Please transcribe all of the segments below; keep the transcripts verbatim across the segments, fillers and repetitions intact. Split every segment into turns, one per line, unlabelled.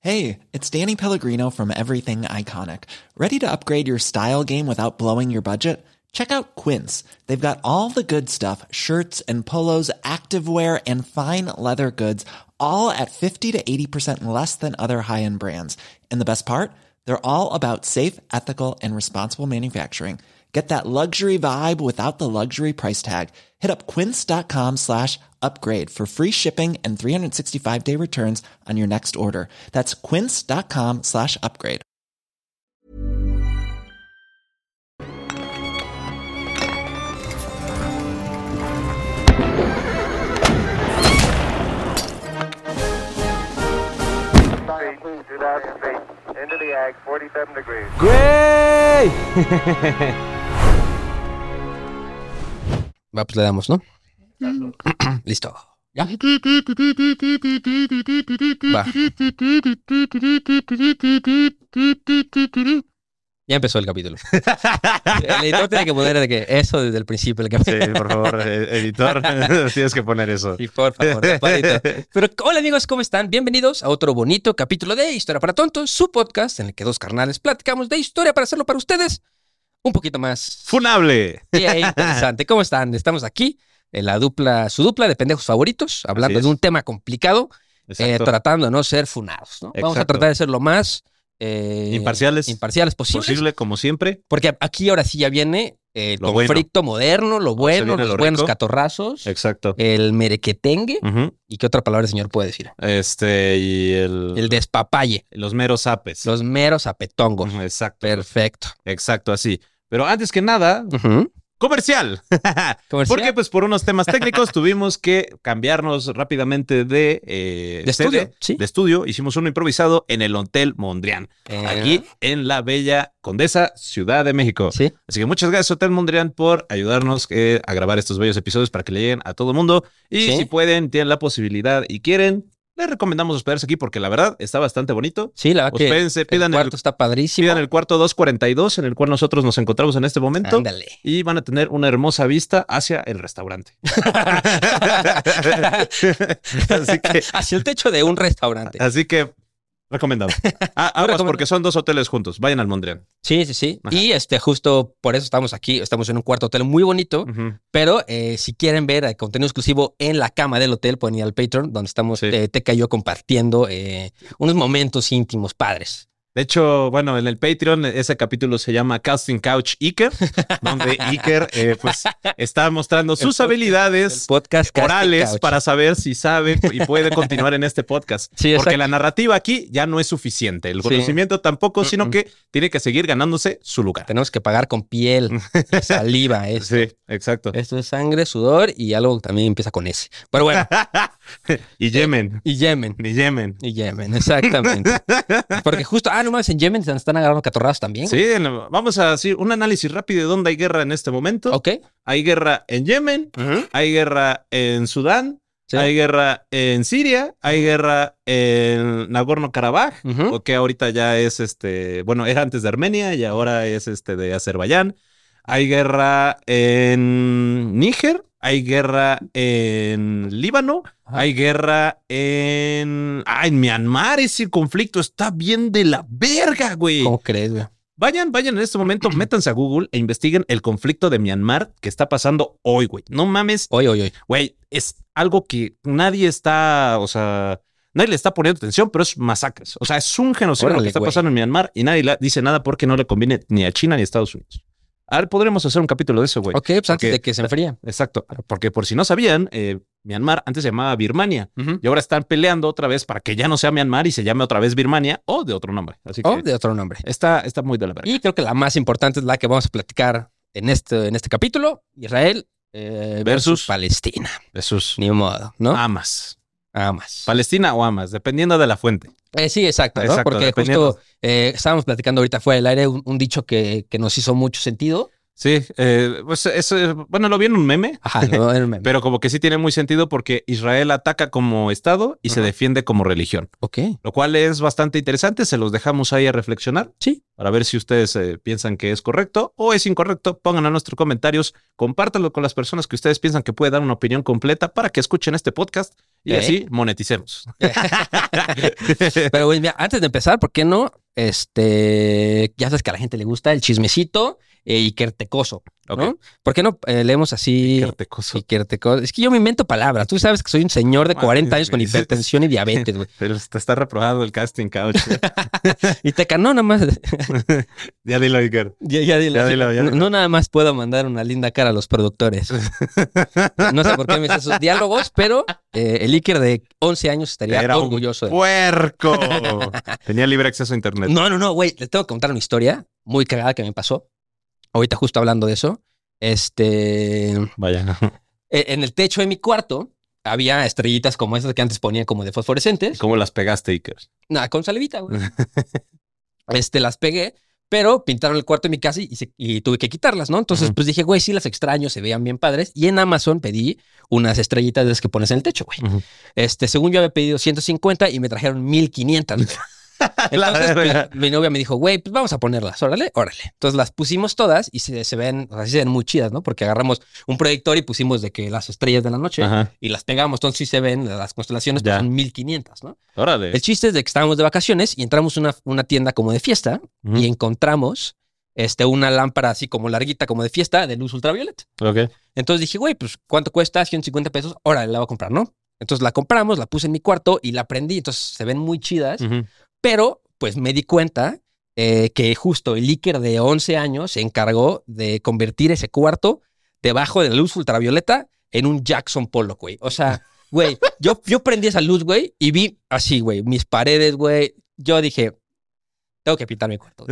Hey, it's Danny Pellegrino from Everything Iconic. Ready to upgrade your style game without blowing your budget? Check out Quince. They've got all the good stuff, shirts and polos, activewear, and fine leather goods, all at fifty to eighty percent less than other high-end brands. And the best part? They're all about safe, ethical, and responsible manufacturing. Get that luxury vibe without the luxury price tag. Hit up quince.com slash upgrade for free shipping and three sixty-five day returns on your next order. That's quince.com slash upgrade.
Into the ag, forty-seven degrees.
¡Güey! Va, pues le damos, ¿no? Listo. ¿Ya? Va. Ya empezó el capítulo. El editor tiene que poner de que eso desde el principio del capítulo.
Sí, por favor, editor, tienes que poner eso.
Sí, por favor. Pero hola amigos, ¿cómo están? Bienvenidos a otro bonito capítulo de Historia para Tontos, su podcast en el que dos carnales platicamos de historia para hacerlo para ustedes un poquito más
funable.
Sí, interesante. ¿Cómo están? Estamos aquí en la dupla, su dupla de pendejos favoritos, hablando de un tema complicado, eh, tratando de no ser funados, ¿no? Vamos a tratar de ser lo más eh,
imparciales,
imparciales posibles.
Posible, como siempre.
Porque aquí ahora sí ya viene el lo conflicto bueno. moderno, lo bueno, los lo buenos rico. catorrazos.
Exacto.
El merequetengue.
Uh-huh.
¿Y qué otra palabra el señor puede decir?
Este, y el...
El despapalle.
Los meros apes.
Los meros apetongos.
Uh-huh, exacto.
Perfecto.
Exacto, así. Pero antes que nada...
Uh-huh.
Comercial. ¿Comercial? Porque pues por unos temas técnicos tuvimos que cambiarnos rápidamente de, eh,
de, estudio,
sede,
¿sí?
de estudio. Hicimos uno improvisado en el Hotel Mondrian, eh... aquí en la bella Condesa, Ciudad de México.
¿Sí?
Así que muchas gracias Hotel Mondrian por ayudarnos eh, a grabar estos bellos episodios para que le lleguen a todo el mundo. Y ¿sí? si pueden, tienen la posibilidad y quieren, les recomendamos hospedarse aquí porque la verdad está bastante bonito.
Sí, la verdad
Hospedense,
que el
pidan
cuarto
el,
está padrísimo.
Pidan el cuarto doscientos cuarenta y dos en el cual nosotros nos encontramos en este momento.
Ándale.
Y van a tener una hermosa vista hacia el restaurante. Así que,
hacia el techo de un restaurante.
Así que recomendado. Ah, aguas porque son dos hoteles juntos. Vayan al Mondrian.
Sí, sí, sí. Ajá. Y este, justo por eso estamos aquí. Estamos en un cuarto hotel muy bonito. Uh-huh. Pero eh, si quieren ver el contenido exclusivo en la cama del hotel, pueden ir al Patreon, donde estamos sí. eh, Teca y yo compartiendo eh, unos momentos íntimos padres.
De hecho, bueno, en el Patreon ese capítulo se llama Casting Couch Iker, donde Iker eh, pues está mostrando sus
el
habilidades
podcast, el podcast
orales para saber si sabe y puede continuar en este podcast.
Sí,
porque la narrativa aquí ya no es suficiente, el conocimiento sí. tampoco, sino que tiene que seguir ganándose su lugar.
Tenemos que pagar con piel, saliva. Esto.
Sí, exacto.
Esto es sangre, sudor y algo que también empieza con S. Pero bueno.
y Yemen.
Y Yemen.
Y Yemen.
Y Yemen, exactamente. Porque justo... Ah, nomás en Yemen se están agarrando catorrazos también.
Sí, no, vamos a hacer un análisis rápido de dónde hay guerra en este momento.
Ok.
Hay guerra en Yemen, uh-huh. hay guerra en Sudán, sí. hay guerra en Siria, hay guerra en Nagorno-Karabaj, uh-huh. que ahorita ya es, este, bueno, era antes de Armenia y ahora es este de Azerbaiyán. Hay guerra en Níger. Hay guerra en Líbano, ajá. hay guerra en... Ah, en Myanmar. Ese conflicto está bien de la verga, güey.
¿Cómo crees, güey?
Vayan, vayan en este momento, métanse a Google e investiguen el conflicto de Myanmar que está pasando hoy, güey. No mames.
Hoy, hoy, hoy.
Güey, es algo que nadie está, o sea... Nadie le está poniendo atención, pero es masacres. O sea, es un genocidio Órale, lo que está güey. pasando en Myanmar y nadie le dice nada porque no le conviene ni a China ni a Estados Unidos. A ver, podremos hacer un capítulo de eso, güey.
Ok, pues porque, antes de que se enfríe.
Exacto. Porque por si no sabían, eh, Myanmar antes se llamaba Birmania. Uh-huh. Y ahora están peleando otra vez para que ya no sea Myanmar y se llame otra vez Birmania o de otro nombre. Así
o
que
de otro nombre.
Está, está muy de la verga.
Y creo que la más importante es la que vamos a platicar en este, en este capítulo. Israel eh, versus, versus Palestina.
Versus.
Ni modo, ¿no?
Hamas.
Hamas.
Palestina o Hamas, dependiendo de la fuente.
Eh, sí, exacto, ¿no?
exacto
Porque justo eh, estábamos platicando ahorita fuera del aire un, un dicho que, que nos hizo mucho sentido.
Sí, eh, pues eso, bueno, lo vi en un meme.
Ajá, lo vi en un meme.
Pero como que sí tiene muy sentido porque Israel ataca como Estado y uh-huh. se defiende como religión.
Ok.
Lo cual es bastante interesante, se los dejamos ahí a reflexionar.
Sí.
Para ver si ustedes eh, piensan que es correcto o es incorrecto. Pongan a nuestros comentarios, compártanlo con las personas que ustedes piensan que puede dar una opinión completa para que escuchen este podcast Y ¿Eh? así moneticemos.
Pero, güey, mira, antes de empezar, ¿por qué no? Este, ya sabes que a la gente le gusta el chismecito eh, Ikertecoso, ¿no? Okay. ¿Por qué no eh, leemos así?
Ikertecoso.
Ikertecoso. Es que yo me invento palabras. Tú sabes que soy un señor de cuarenta años con hipertensión y diabetes, güey.
Pero te está reprobado el casting, couch.
Y te canó nada más.
Ya dilo, Iker.
Ya, ya dilo.
Ya dilo, ya
no, no nada más puedo mandar una linda cara a los productores. No sé por qué me haces esos diálogos, pero eh, el Iker de once años estaría
Era
orgulloso.
Un puerco. Tenía libre acceso a internet.
No, no, no, güey. Les tengo que contar una historia muy cagada que me pasó. Ahorita justo hablando de eso. Este...
Vaya.
En el techo de mi cuarto había estrellitas como esas que antes ponía como de fosforescentes.
¿Cómo las pegaste, Iker?
Nada, con salivita, güey. Este, las pegué, pero pintaron el cuarto de mi casa y, se, y tuve que quitarlas, ¿no? Entonces, uh-huh. pues dije, güey, sí las extraño, se veían bien padres. Y en Amazon pedí unas estrellitas de las que pones en el techo, güey. Uh-huh. Este, según yo había pedido ciento cincuenta y me trajeron mil quinientas. Entonces, mi, mi novia me dijo, güey, pues vamos a ponerlas, órale, órale. Entonces las pusimos todas y se, se ven, o sea, se ven muy chidas, ¿no? Porque agarramos un proyector y pusimos de que las estrellas de la noche Ajá. y las pegamos, entonces sí se ven las constelaciones, pues son mil quinientas, ¿no?
Órale.
El chiste es de que estábamos de vacaciones y entramos a una, una tienda como de fiesta uh-huh. y encontramos este, una lámpara así como larguita, como de fiesta, de luz ultravioleta.
Ok.
Entonces dije, güey, pues ¿cuánto cuesta? ciento cincuenta pesos, órale, la voy a comprar, ¿no? Entonces la compramos, la puse en mi cuarto y la prendí, entonces se ven muy chidas, uh-huh. pero pues me di cuenta eh, que justo el Iker de once años se encargó de convertir ese cuarto debajo de la luz ultravioleta en un Jackson Pollock, güey. O sea, güey, yo, yo prendí esa luz, güey, y vi así, güey, mis paredes, güey. Yo dije, tengo que pintar mi cuarto.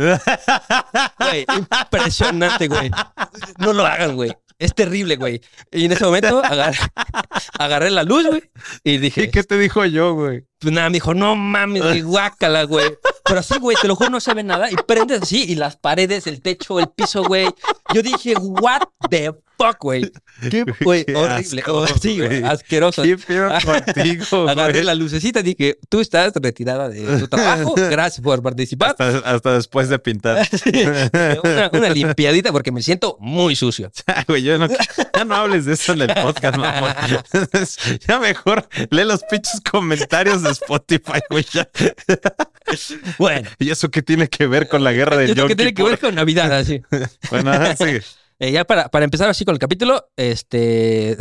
Güey, impresionante, güey. No lo hagan, güey. Es terrible, güey. Y en ese momento agarré, agarré la luz, güey, y dije...
¿Y qué te dijo yo, güey?
Pues nada, me dijo, no mames, güey, guácala, güey. Pero así, güey, te lo juro, no se ve nada. Y prendes así, y las paredes, el techo, el piso, güey. Yo dije, what the fuck, güey. Qué, güey, horrible.
Asco,
sí, güey, asqueroso.
Qué feo contigo,
Agarré
güey.
la lucecita y dije, tú estás retirada de tu trabajo. Gracias por participar.
Hasta, hasta después de pintar.
Sí, una, una limpiadita porque me siento muy sucio.
Güey, yo no, ya no hables de eso en el podcast, mamón. Ya mejor lee los pinches comentarios de Spotify, güey. Ya.
Bueno.
¿Y eso qué tiene que ver con la guerra del Yom Kippur?
¿Qué tiene que ver con Navidad? Así.
Bueno, sí.
Eh, ya para, para empezar así con el capítulo, este...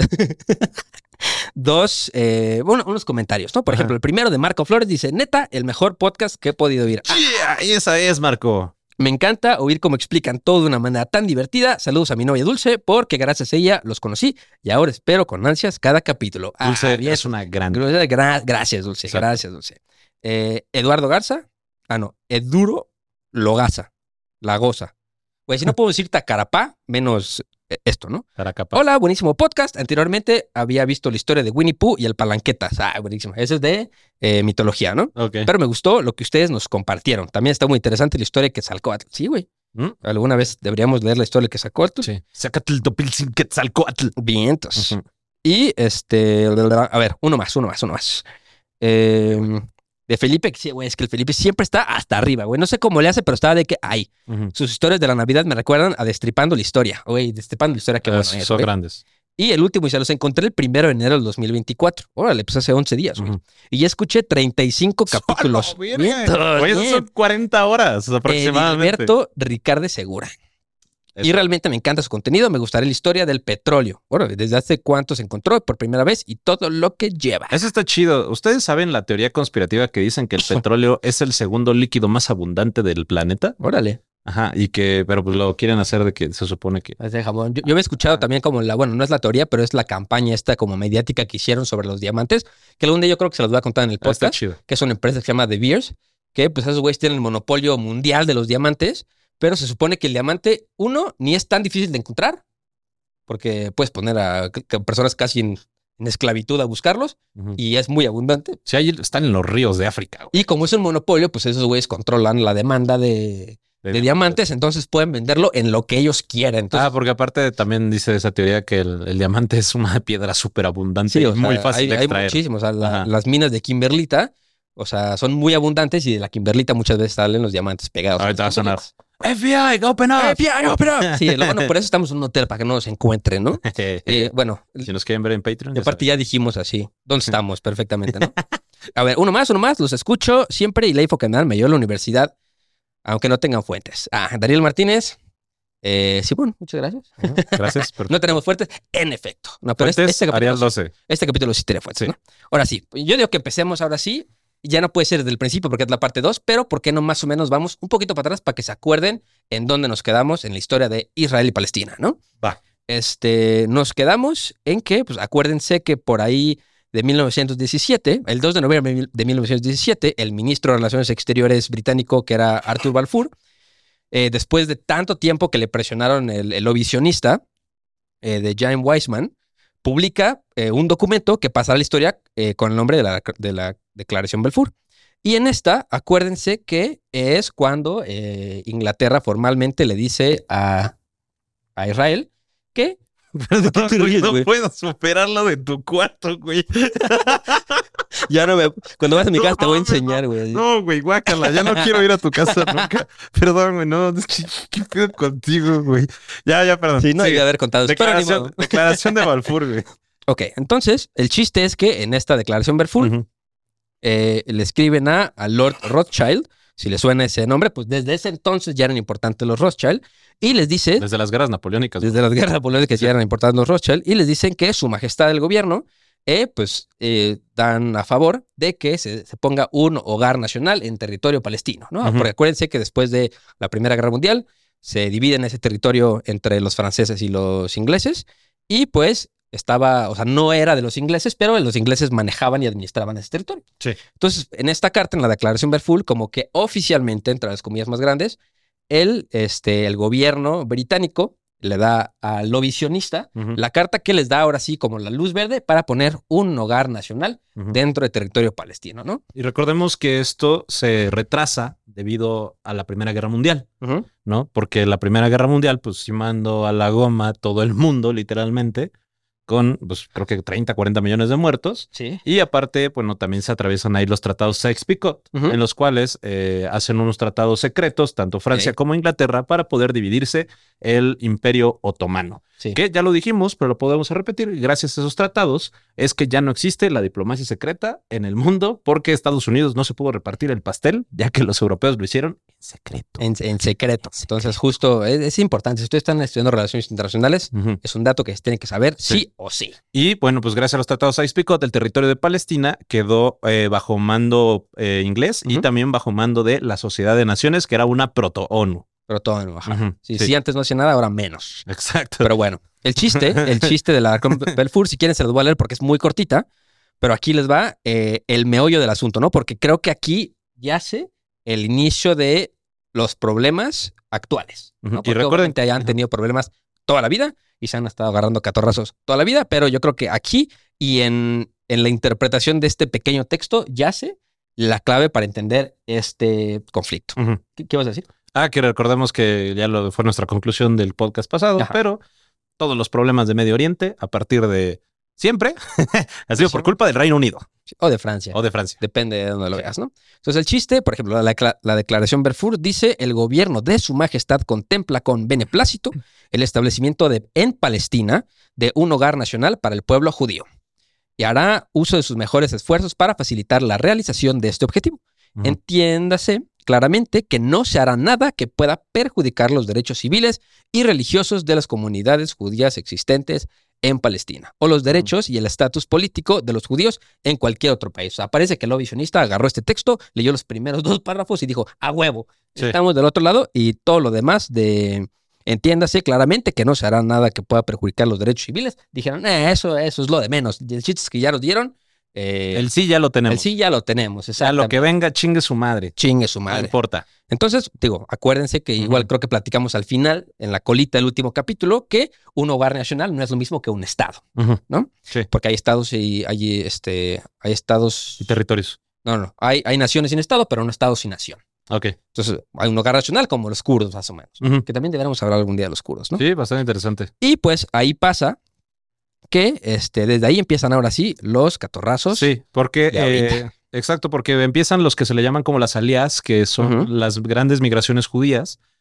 Dos, eh, bueno, unos comentarios, ¿no? Por Ajá. ejemplo, el primero de Marco Flores dice, neta, el mejor podcast que he podido oír.
Yeah, y esa es, Marco.
Me encanta oír cómo explican todo de una manera tan divertida. Saludos a mi novia Dulce, porque gracias a ella los conocí y ahora espero con ansias cada capítulo.
Dulce
ah,
es una gran...
Gra- gracias, Dulce. Exacto. Gracias, Dulce. Eh, Eduardo Garza. Ah, no. Eduro Logaza. Lagoza. Güey, si no puedo decir Tacarapá, menos esto, ¿no?
Caracapá.
Hola, buenísimo podcast. Anteriormente había visto la historia de Winnie Pooh y el Palanquetas. Ah, buenísimo. Ese es de eh, mitología, ¿no?
Ok.
Pero me gustó lo que ustedes nos compartieron. También está muy interesante la historia de Quetzalcóatl. Sí, güey. ¿Mm? Alguna vez deberíamos leer la historia de Quetzalcóatl.
Sí. Sácate el topilzin Quetzalcóatl.
Vientos.
Uh-huh.
Y este... A ver, uno más, uno más, uno más. Eh... De Felipe, sí, güey, es que el Felipe siempre está hasta arriba, güey. No sé cómo le hace, pero estaba de que hay. Uh-huh. Sus historias de la Navidad me recuerdan a Destripando la Historia. Güey, Destripando la Historia, qué bueno es.
Son
güey.
grandes.
Y el último, y se los encontré el primero de enero del dos mil veinticuatro. Órale, pues hace once días, güey. Uh-huh. Y ya escuché treinta y cinco capítulos.
Güey, son cuarenta horas aproximadamente.
Alberto Ricardo Segura. Eso. Y realmente me encanta su contenido. Me gustaría la historia del petróleo. Bueno, desde hace cuánto se encontró por primera vez y todo lo que lleva.
Eso está chido. ¿Ustedes saben la teoría conspirativa que dicen que el petróleo es el segundo líquido más abundante del planeta?
Órale.
Ajá, y que, pero pues lo quieren hacer de que se supone que...
Es de jamón. Yo, yo he escuchado también como la, bueno, no es la teoría, pero es la campaña esta como mediática que hicieron sobre los diamantes, que algún día yo creo que se los voy a contar en el podcast,
está chido.
Que es una empresa que se llama De Beers, que pues esos güeyes tienen el monopolio mundial de los diamantes. Pero se supone que el diamante, uno, ni es tan difícil de encontrar, porque puedes poner a, a personas casi en, en esclavitud a buscarlos, uh-huh. y es muy abundante.
Sí, ahí están en los ríos de África. Güey.
Y como es un monopolio, pues esos güeyes controlan la demanda de, de, de diamantes, entonces pueden venderlo en lo que ellos quieran. Entonces,
ah, porque aparte también dice esa teoría que el, el diamante es una piedra súper abundante
sí,
y
o sea,
muy fácil
hay,
de extraer.
Hay muchísimos. O sea, la, las minas de Kimberlita, o sea, son muy abundantes y de la Kimberlita muchas veces salen los diamantes pegados.
Ahorita va a sonar. F B I, open up.
F B I, open up. Sí, bueno, por eso estamos en un hotel, para que no nos encuentren, ¿no? eh, bueno.
Si nos quieren ver en Patreon.
De parte ya dijimos así, ¿dónde estamos? Perfectamente, ¿no? A ver, uno más, uno más, los escucho siempre y la info que me dan me dio la universidad, aunque no tengan fuentes. Ah, Daniel Martínez. Eh, sí, bueno, muchas gracias.
Uh, gracias.
No tenemos fuentes, en efecto. No, pero
fuentes,
este, este, capítulo,
doce.
este capítulo sí tiene fuentes,
sí.
¿no? Ahora sí, yo digo que empecemos ahora sí. Ya no puede ser desde el principio porque es la parte dos, pero ¿por qué no más o menos vamos un poquito para atrás para que se acuerden en dónde nos quedamos en la historia de Israel y Palestina, ¿no?
Va.
Este, nos quedamos en que, pues acuérdense que por ahí de mil novecientos diecisiete, el dos de noviembre de mil novecientos diecisiete, el ministro de Relaciones Exteriores británico, que era Arthur Balfour, eh, después de tanto tiempo que le presionaron el, el lobby sionista eh, de James Weissman, publica eh, un documento que pasará a la historia eh, con el nombre de la, de la Declaración Balfour. Y en esta, acuérdense que es cuando eh, Inglaterra formalmente le dice a, a Israel que...
Perdón, güey, no puedo superar lo de tu cuarto, güey.
Ya no me... Cuando vas a mi casa no, te voy a enseñar, güey.
No, güey, guácala, ya no quiero ir a tu casa nunca. Perdón, güey, no, ¿qué pedo contigo, güey? Ya, ya, perdón.
Sí, no hay
sí.
que haber contado.
Declaración, declaración de Balfour, güey.
Ok, entonces, el chiste es que en esta declaración Balfour uh-huh. eh, le escriben a, a Lord Rothschild, si le suena ese nombre, pues desde ese entonces ya eran importantes los Rothschild, y les dice...
Desde las guerras napoleónicas.
Desde las guerras napoleónicas sí. ya eran importantes los Rothschild, y les dicen que su majestad del gobierno, eh, pues, eh, dan a favor de que se, se ponga un hogar nacional en territorio palestino, ¿no? Uh-huh. Porque acuérdense que después de la Primera Guerra Mundial se dividen ese territorio entre los franceses y los ingleses, y pues... estaba, o sea, no era de los ingleses, pero los ingleses manejaban y administraban ese territorio.
Sí.
Entonces, en esta carta, en la Declaración Balfour, como que oficialmente, entre las comillas más grandes, el, este, el gobierno británico le da al lobby sionista uh-huh. la carta que les da ahora sí como la luz verde para poner un hogar nacional uh-huh. dentro del territorio palestino, ¿no?
Y recordemos que esto se retrasa debido a la Primera Guerra Mundial, uh-huh. ¿no? Porque la Primera Guerra Mundial, pues, sí mandó a la goma todo el mundo, literalmente, con, pues, creo que treinta, cuarenta millones de muertos.
Sí.
Y aparte, bueno, también se atraviesan ahí los tratados Sykes-Picot, uh-huh. en los cuales eh, hacen unos tratados secretos, tanto Francia sí. como Inglaterra, para poder dividirse el Imperio Otomano. Sí. Que ya lo dijimos, pero lo podemos repetir. Gracias a esos tratados es que ya no existe la diplomacia secreta en el mundo, porque Estados Unidos no se pudo repartir el pastel, ya que los europeos lo hicieron en secreto.
En, en secreto. Entonces, justo, es, es importante. Si ustedes están estudiando relaciones internacionales, uh-huh. es un dato que se tiene que saber sí, sí o sí.
Y bueno, pues gracias a los tratados Sykes-Picot, el territorio de Palestina quedó eh, bajo mando eh, inglés uh-huh. y también bajo mando de la Sociedad de Naciones, que era una proto-ONU.
Proto-ONU, ajá. Uh-huh. Sí, sí. sí, antes no hacía nada, ahora menos.
Exacto.
Pero bueno, el chiste, el chiste de la Balfour, si quieren se los voy a leer porque es muy cortita, pero aquí les va eh, el meollo del asunto, ¿no? Porque creo que aquí yace el inicio de los problemas actuales, ¿no? Porque
y recuerden
que hayan tenido problemas toda la vida y se han estado agarrando catorrazos toda la vida, pero yo creo que aquí y en, en la interpretación de este pequeño texto yace la clave para entender este conflicto. Uh-huh. ¿Qué, ¿Qué vas a decir?
Ah, que recordemos que ya lo fue nuestra conclusión del podcast pasado, Ajá. pero todos los problemas de Medio Oriente a partir de siempre ha sido por culpa del Reino Unido.
O de Francia.
O de Francia.
Depende de dónde lo veas, ¿no? Entonces el chiste, por ejemplo, la, la declaración Balfour dice: el gobierno de su majestad contempla con beneplácito el establecimiento de, en Palestina de un hogar nacional para el pueblo judío y hará uso de sus mejores esfuerzos para facilitar la realización de este objetivo. Uh-huh. Entiéndase claramente que no se hará nada que pueda perjudicar los derechos civiles y religiosos de las comunidades judías existentes en Palestina, o los derechos y el estatus político de los judíos en cualquier otro país. O sea, parece que el lobby sionista agarró este texto, leyó los primeros dos párrafos y dijo, a huevo, sí. estamos del otro lado, y todo lo demás de... Entiéndase claramente que no se hará nada que pueda perjudicar los derechos civiles. Dijeron, eh, eso, eso es lo de menos. Y el chiste es que ya los dieron. Eh,
el sí ya lo tenemos.
El sí ya lo tenemos,
a lo que venga, chingue su madre.
Chingue su madre.
No importa.
Entonces, digo, acuérdense que igual uh-huh. creo que platicamos al final, en la colita del último capítulo, que un hogar nacional no es lo mismo que un estado, uh-huh. ¿no?
Sí.
Porque hay estados y hay, este, hay estados...
Y territorios.
No, no. Hay, hay naciones sin estado, pero no estados sin nación.
Ok.
Entonces, hay un hogar nacional como los kurdos, más o menos. Uh-huh. Que también deberíamos hablar algún día de los kurdos, ¿no?
Sí, bastante interesante.
Y pues ahí pasa que este, desde ahí empiezan ahora sí los catorrazos.
Sí, porque... Eh, exacto, porque empiezan los que se le llaman como las alías, que son uh-huh. las grandes migraciones judías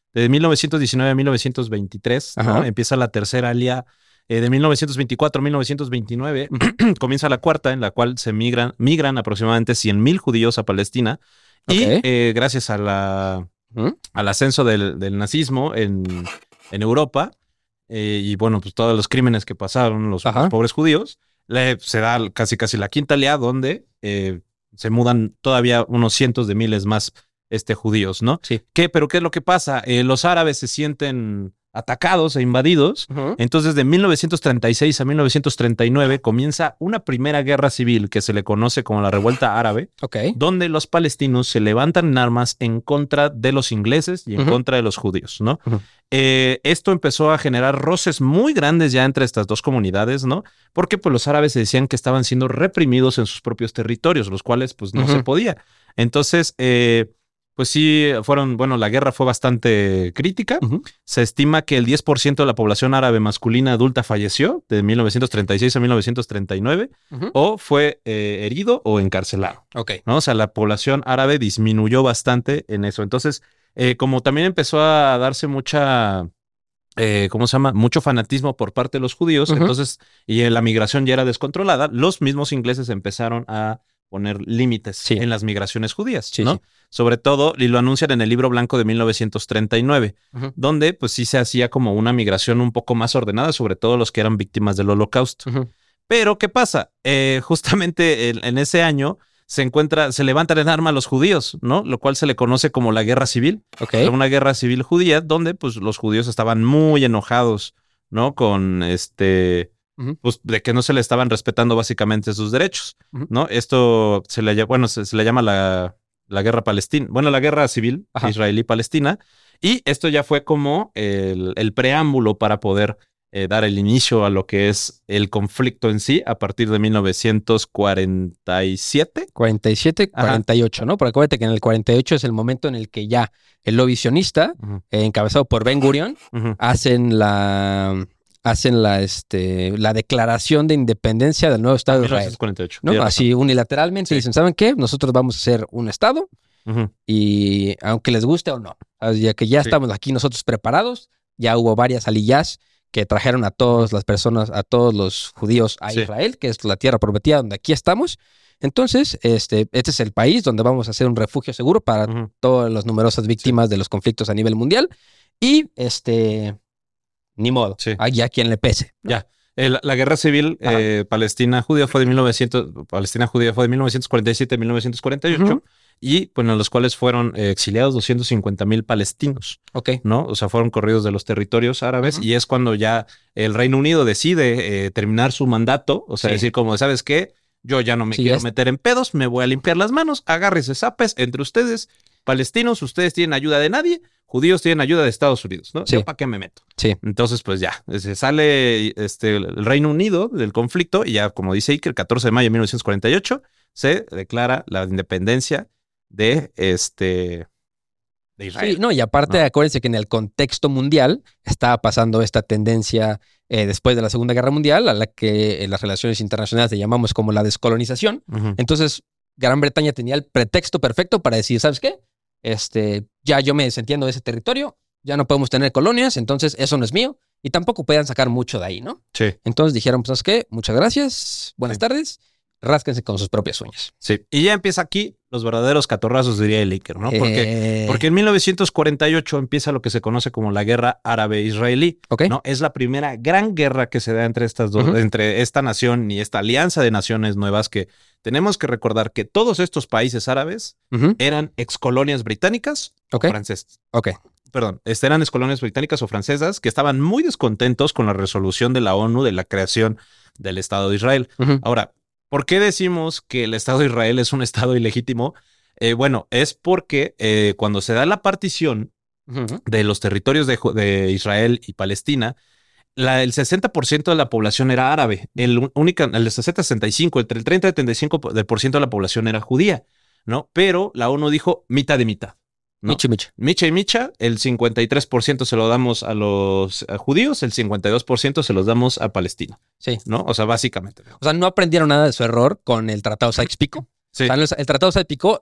de mil novecientos diecinueve a mil novecientos veintitrés, ¿no? Empieza la tercera alía. Eh, de mil novecientos veinticuatro a mil novecientos veintinueve comienza la cuarta, en la cual se migran, migran aproximadamente cien mil judíos a Palestina. Okay. Y eh, gracias a la, ¿Mm? al ascenso del, del nazismo en, en Europa, eh, y bueno, pues todos los crímenes que pasaron los, los pobres judíos, le, se da casi casi la quinta alía, donde eh, se mudan todavía unos cientos de miles más este, judíos, ¿no?
Sí.
¿Qué, pero ¿qué es lo que pasa? Eh, los árabes se sienten atacados e invadidos. Uh-huh. Entonces, de mil novecientos treinta y seis a mil novecientos treinta y nueve comienza una primera guerra civil que se le conoce como la Revuelta Árabe,
okay.
donde los palestinos se levantan en armas en contra de los ingleses y en uh-huh. contra de los judíos, ¿no? Uh-huh. Eh, esto empezó a generar roces muy grandes ya entre estas dos comunidades, ¿no? Porque pues los árabes se decían que estaban siendo reprimidos en sus propios territorios, los cuales pues no uh-huh. se podía. Entonces, eh, pues sí, fueron, bueno, la guerra fue bastante crítica. Uh-huh. Se estima que el diez por ciento de la población árabe masculina adulta falleció de mil novecientos treinta y seis a mil novecientos treinta y nueve uh-huh. o fue eh, herido o encarcelado.
Okay.
¿No? O sea, la población árabe disminuyó bastante en eso. Entonces, eh, como también empezó a darse mucha, eh, ¿cómo se llama? Mucho fanatismo por parte de los judíos, uh-huh. entonces, y la migración ya era descontrolada, los mismos ingleses empezaron a poner límites
sí.
en las migraciones judías,
sí,
¿no?
Sí.
Sobre todo, y lo anuncian en el Libro Blanco de mil novecientos treinta y nueve, uh-huh. donde pues sí se hacía como una migración un poco más ordenada, sobre todo los que eran víctimas del Holocausto.
Uh-huh.
Pero, ¿qué pasa? Eh, justamente en, en ese año se encuentra, se levantan en arma los judíos, ¿no? Lo cual se le conoce como la Guerra Civil.
Okay.
Una guerra civil judía, donde pues los judíos estaban muy enojados, ¿no? Con este... pues de que no se le estaban respetando básicamente sus derechos, uh-huh. ¿no? Esto se le, bueno, se, se le llama la, la guerra palestina, bueno, la guerra civil israelí-palestina, y esto ya fue como el, el preámbulo para poder eh, dar el inicio a lo que es el conflicto en sí a partir de mil novecientos cuarenta y siete.
cuarenta y siete, cuarenta y ocho, ¿no? Porque acuérdate que en el cuarenta y ocho es el momento en el que ya el lobby sionista, uh-huh. eh, encabezado por Ben Gurion, uh-huh. hacen la... hacen la, este, la declaración de independencia del nuevo Estado de Israel.
mil novecientos cuarenta y ocho.
¿No? Así unilateralmente sí. dicen, ¿saben qué? Nosotros vamos a ser un Estado uh-huh. y aunque les guste o no, ya que ya sí. estamos aquí nosotros preparados, ya hubo varias aliyás que trajeron a todas las personas, a todos los judíos a sí. Israel, que es la tierra prometida donde aquí estamos. Entonces, este, este es el país donde vamos a hacer un refugio seguro para uh-huh. todas las numerosas víctimas sí. de los conflictos a nivel mundial. Y este... Ni modo, sí. Hay a quien le pese, ¿no?
Ya. El, la guerra civil eh, palestina-judía fue de mil novecientos, Palestina-judía fue de mil novecientos cuarenta y siete a mil novecientos cuarenta y ocho, uh-huh. y bueno, en los cuales fueron eh, exiliados doscientos cincuenta mil palestinos,
okay.
¿no? O sea, fueron corridos de los territorios árabes, uh-huh. y es cuando ya el Reino Unido decide eh, terminar su mandato, o sea, sí. decir como, ¿sabes qué? Yo ya no me sí, quiero es... meter en pedos, me voy a limpiar las manos, agárrese zapes entre ustedes, palestinos, ustedes tienen ayuda de nadie, judíos tienen ayuda de Estados Unidos, ¿no?
Sí.
¿Yo para qué me meto?
Sí.
Entonces, pues ya, se sale este, el Reino Unido del conflicto y ya, como dice Iker, el catorce de mayo de mil novecientos cuarenta y ocho se declara la independencia de, este, de Israel.
Sí, no, y aparte, ¿no? Acuérdense que en el contexto mundial estaba pasando esta tendencia eh, después de la Segunda Guerra Mundial, a la que en las relaciones internacionales le llamamos como la descolonización. Uh-huh. Entonces, Gran Bretaña tenía el pretexto perfecto para decir, ¿sabes qué? Este, ya yo me desentiendo de ese territorio, ya no podemos tener colonias, entonces eso no es mío, y tampoco podían sacar mucho de ahí, ¿no?
Sí.
Entonces dijeron, pues, ¿sabes qué? Muchas gracias, buenas sí. tardes, rásquense con sus propias uñas.
Sí, y ya empieza aquí los verdaderos catorrazos, diría el Iker, ¿no? Porque, eh... porque en mil novecientos cuarenta y ocho empieza lo que se conoce como la guerra árabe-israelí,
okay.
¿no? Es la primera gran guerra que se da entre estas dos, uh-huh. entre esta nación y esta alianza de naciones nuevas que tenemos que recordar que todos estos países árabes uh-huh. eran excolonias británicas
okay.
o francesas.
Ok.
Perdón, eran excolonias británicas o francesas que estaban muy descontentos con la resolución de la ONU de la creación del Estado de Israel. Uh-huh. Ahora, ¿por qué decimos que el Estado de Israel es un Estado ilegítimo? Eh, bueno, es porque eh, cuando se da la partición uh-huh. de los territorios de, de Israel y Palestina, La, el sesenta por ciento de la población era árabe, el, única, el sesenta a sesenta y cinco, entre el treinta y treinta y cinco por ciento de la población era judía, ¿no? Pero la ONU dijo mitad de mitad, ¿no?
Micha, micha.
Micha y micha, el cincuenta y tres por ciento se lo damos a los a judíos, el cincuenta y dos por ciento se los damos a Palestina.
Sí.
¿No? O sea, básicamente.
O sea, no aprendieron nada de su error con el Tratado Sykes-Picot.
Sí.
O sea, el, el Tratado Sykes-Picot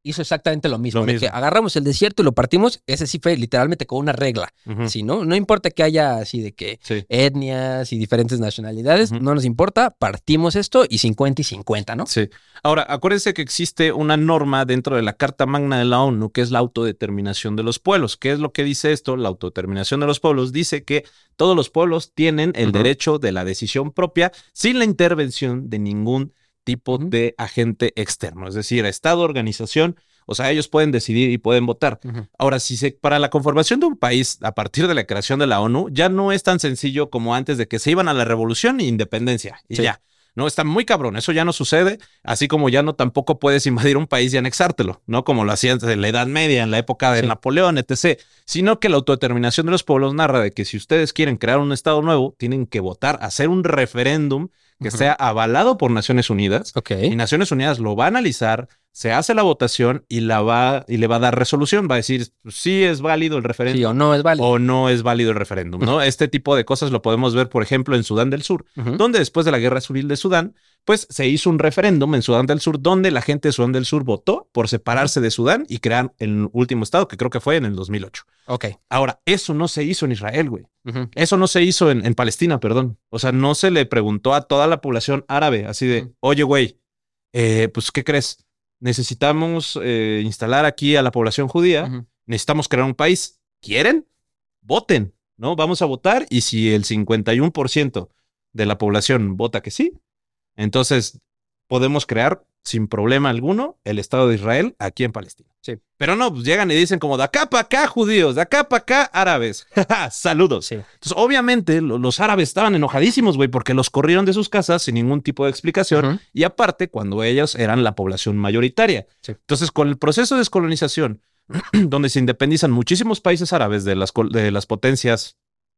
hizo exactamente lo mismo.
Lo
de
mismo.
que agarramos el desierto y lo partimos. Ese sí fue literalmente con una regla.
Uh-huh.
¿Sí, no? No importa que haya así de que
Sí.
etnias y diferentes nacionalidades,
Uh-huh.
no nos importa, partimos esto y cincuenta y cincuenta, ¿no?
Sí. Ahora, acuérdense que existe una norma dentro de la Carta Magna de la ONU que es la autodeterminación de los pueblos. ¿Qué es lo que dice esto? La autodeterminación de los pueblos dice que todos los pueblos tienen el uh-huh. derecho de la decisión propia sin la intervención de ningún tipo uh-huh. de agente externo, es decir, Estado, organización, o sea, ellos pueden decidir y pueden votar. Uh-huh. Ahora, si se, para la conformación de un país a partir de la creación de la ONU, ya no es tan sencillo como antes de que se iban a la revolución e independencia y sí. ya. No, está muy cabrón, eso ya no sucede, así como ya no tampoco puedes invadir un país y anexártelo, ¿no? Como lo hacían en la Edad Media, en la época de sí. Napoleón, etcétera. Sino que la autodeterminación de los pueblos narra de que si ustedes quieren crear un estado nuevo, tienen que votar, hacer un referéndum que uh-huh. sea avalado por Naciones Unidas.
Okay.
Y Naciones Unidas lo va a analizar, se hace la votación y, la va, y le va a dar resolución. Va a decir si es válido el referéndum.
Sí, o no es válido.
O no es válido el referéndum, ¿no? Uh-huh. Este tipo de cosas lo podemos ver, por ejemplo, en Sudán del Sur, uh-huh. donde después de la Guerra Civil de Sudán, pues se hizo un referéndum en Sudán del Sur donde la gente de Sudán del Sur votó por separarse uh-huh. de Sudán y crear el último estado, que creo que fue en el dos mil ocho.
Ok.
Ahora, eso no se hizo en Israel, güey. Uh-huh. Eso no se hizo en, en Palestina, perdón. O sea, no se le preguntó a toda la población árabe, así de, uh-huh. oye, güey, eh, pues, ¿qué crees? Necesitamos eh, instalar aquí a la población judía, uh-huh. necesitamos crear un país. ¿Quieren? Voten, ¿no? Vamos a votar y si el cincuenta y uno por ciento de la población vota que sí, entonces podemos crear sin problema alguno el Estado de Israel aquí en Palestina.
Sí.
Pero no, pues llegan y dicen como de acá para acá judíos, de acá para acá árabes. Saludos.
Sí.
Entonces, obviamente, lo, los árabes estaban enojadísimos, güey, porque los corrieron de sus casas sin ningún tipo de explicación. Uh-huh. Y aparte, cuando ellos eran la población mayoritaria.
Sí.
Entonces, con el proceso de descolonización, donde se independizan muchísimos países árabes de las, de las potencias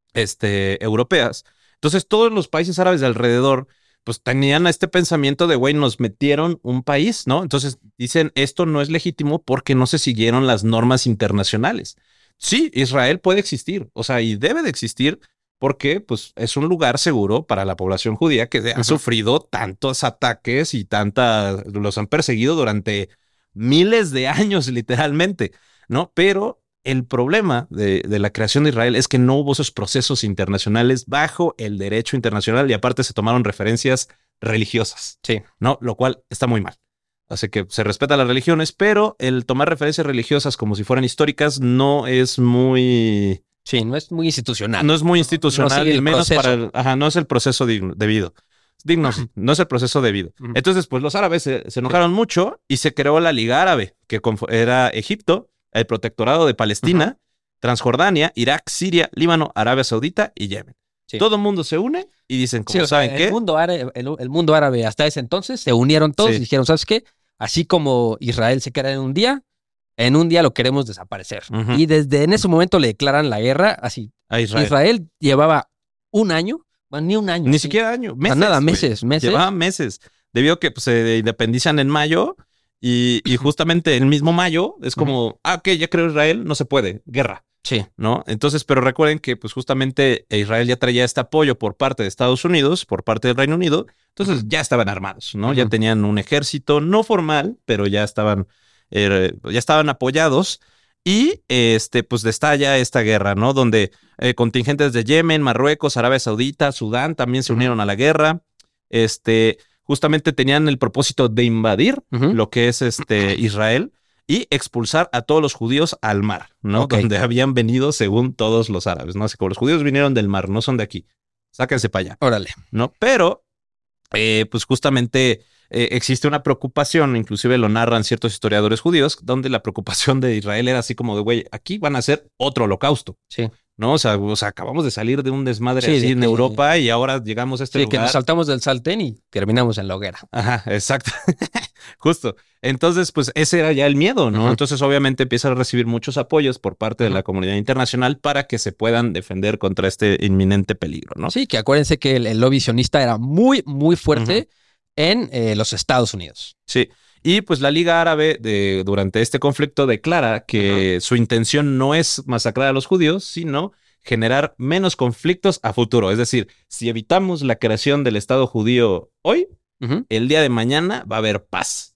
este, europeas, entonces todos los países árabes de alrededor pues tenían este pensamiento de, güey, nos metieron un país, ¿no? Entonces dicen, esto no es legítimo porque no se siguieron las normas internacionales. Sí, Israel puede existir, o sea, y debe de existir porque, pues, es un lugar seguro para la población judía que uh-huh. ha sufrido tantos ataques y tantas, los han perseguido durante miles de años, literalmente, ¿no? Pero el problema de, de la creación de Israel es que no hubo esos procesos internacionales bajo el derecho internacional y aparte se tomaron referencias religiosas,
sí,
¿no? Lo cual está muy mal. Así que se respetan las religiones, pero el tomar referencias religiosas como si fueran históricas no es muy...
Sí, no es muy institucional.
No es muy institucional,
no, no
y menos
proceso.
para el... Ajá, no es el proceso digno, debido. Digno, no es el proceso debido. Uh-huh. Entonces, pues los árabes se, se enojaron sí. mucho y se creó la Liga Árabe, que era Egipto, el Protectorado de Palestina, uh-huh. Transjordania, Irak, Siria, Líbano, Arabia Saudita y Yemen. Sí. Todo el mundo se une y dicen, como
sí,
saben
el
qué.
Mundo árabe, el, el mundo árabe hasta ese entonces se unieron todos sí. y dijeron, ¿sabes qué? Así como Israel se crea en un día, en un día lo queremos desaparecer. Uh-huh. Y desde en ese momento le declaran la guerra así.
A Israel.
Israel llevaba un año, bueno, ni un año.
Ni
sí.
siquiera año, meses.
O sea, nada, meses, wey. meses.
Llevaba meses. Debido a que pues, se independizan en mayo. Y, y justamente el mismo mayo es como, uh-huh. ah, ok, ya creo Israel, no se puede, guerra.
Sí.
¿No? Entonces, pero recuerden que pues justamente Israel ya traía este apoyo por parte de Estados Unidos, por parte del Reino Unido, entonces uh-huh. ya estaban armados, ¿no? Uh-huh. Ya tenían un ejército, no formal, pero ya estaban, eh, ya estaban apoyados. Y este, pues estalla esta guerra, ¿no? Donde eh, contingentes de Yemen, Marruecos, Arabia Saudita, Sudán también se unieron uh-huh. a la guerra. Este... Justamente tenían el propósito de invadir uh-huh. lo que es este Israel y expulsar a todos los judíos al mar, ¿no? Okay. Donde habían venido según todos los árabes, ¿no? Así como los judíos vinieron del mar, no son de aquí. Sáquense para allá.
Órale.
¿No? Pero, eh, pues justamente eh, existe una preocupación, inclusive lo narran ciertos historiadores judíos, donde la preocupación de Israel era así como de, güey, aquí van a hacer otro holocausto.
Sí.
¿No? O sea, o sea, acabamos de salir de un desmadre
sí,
así
de
en
que,
Europa y ahora llegamos a este
sí,
lugar.
que nos saltamos del sartén y terminamos en la hoguera.
Ajá, exacto. Justo. Entonces, pues ese era ya el miedo, ¿no? Uh-huh. Entonces, obviamente empiezan a recibir muchos apoyos por parte uh-huh. de la comunidad internacional para que se puedan defender contra este inminente peligro, ¿no?
Sí, que acuérdense que el, el lobby sionista era muy, muy fuerte uh-huh. en eh, los Estados Unidos.
Sí. Y pues la Liga Árabe de, durante este conflicto declara que uh-huh. su intención no es masacrar a los judíos, sino generar menos conflictos a futuro. Es decir, si evitamos la creación del Estado judío hoy, uh-huh. el día de mañana va a haber paz.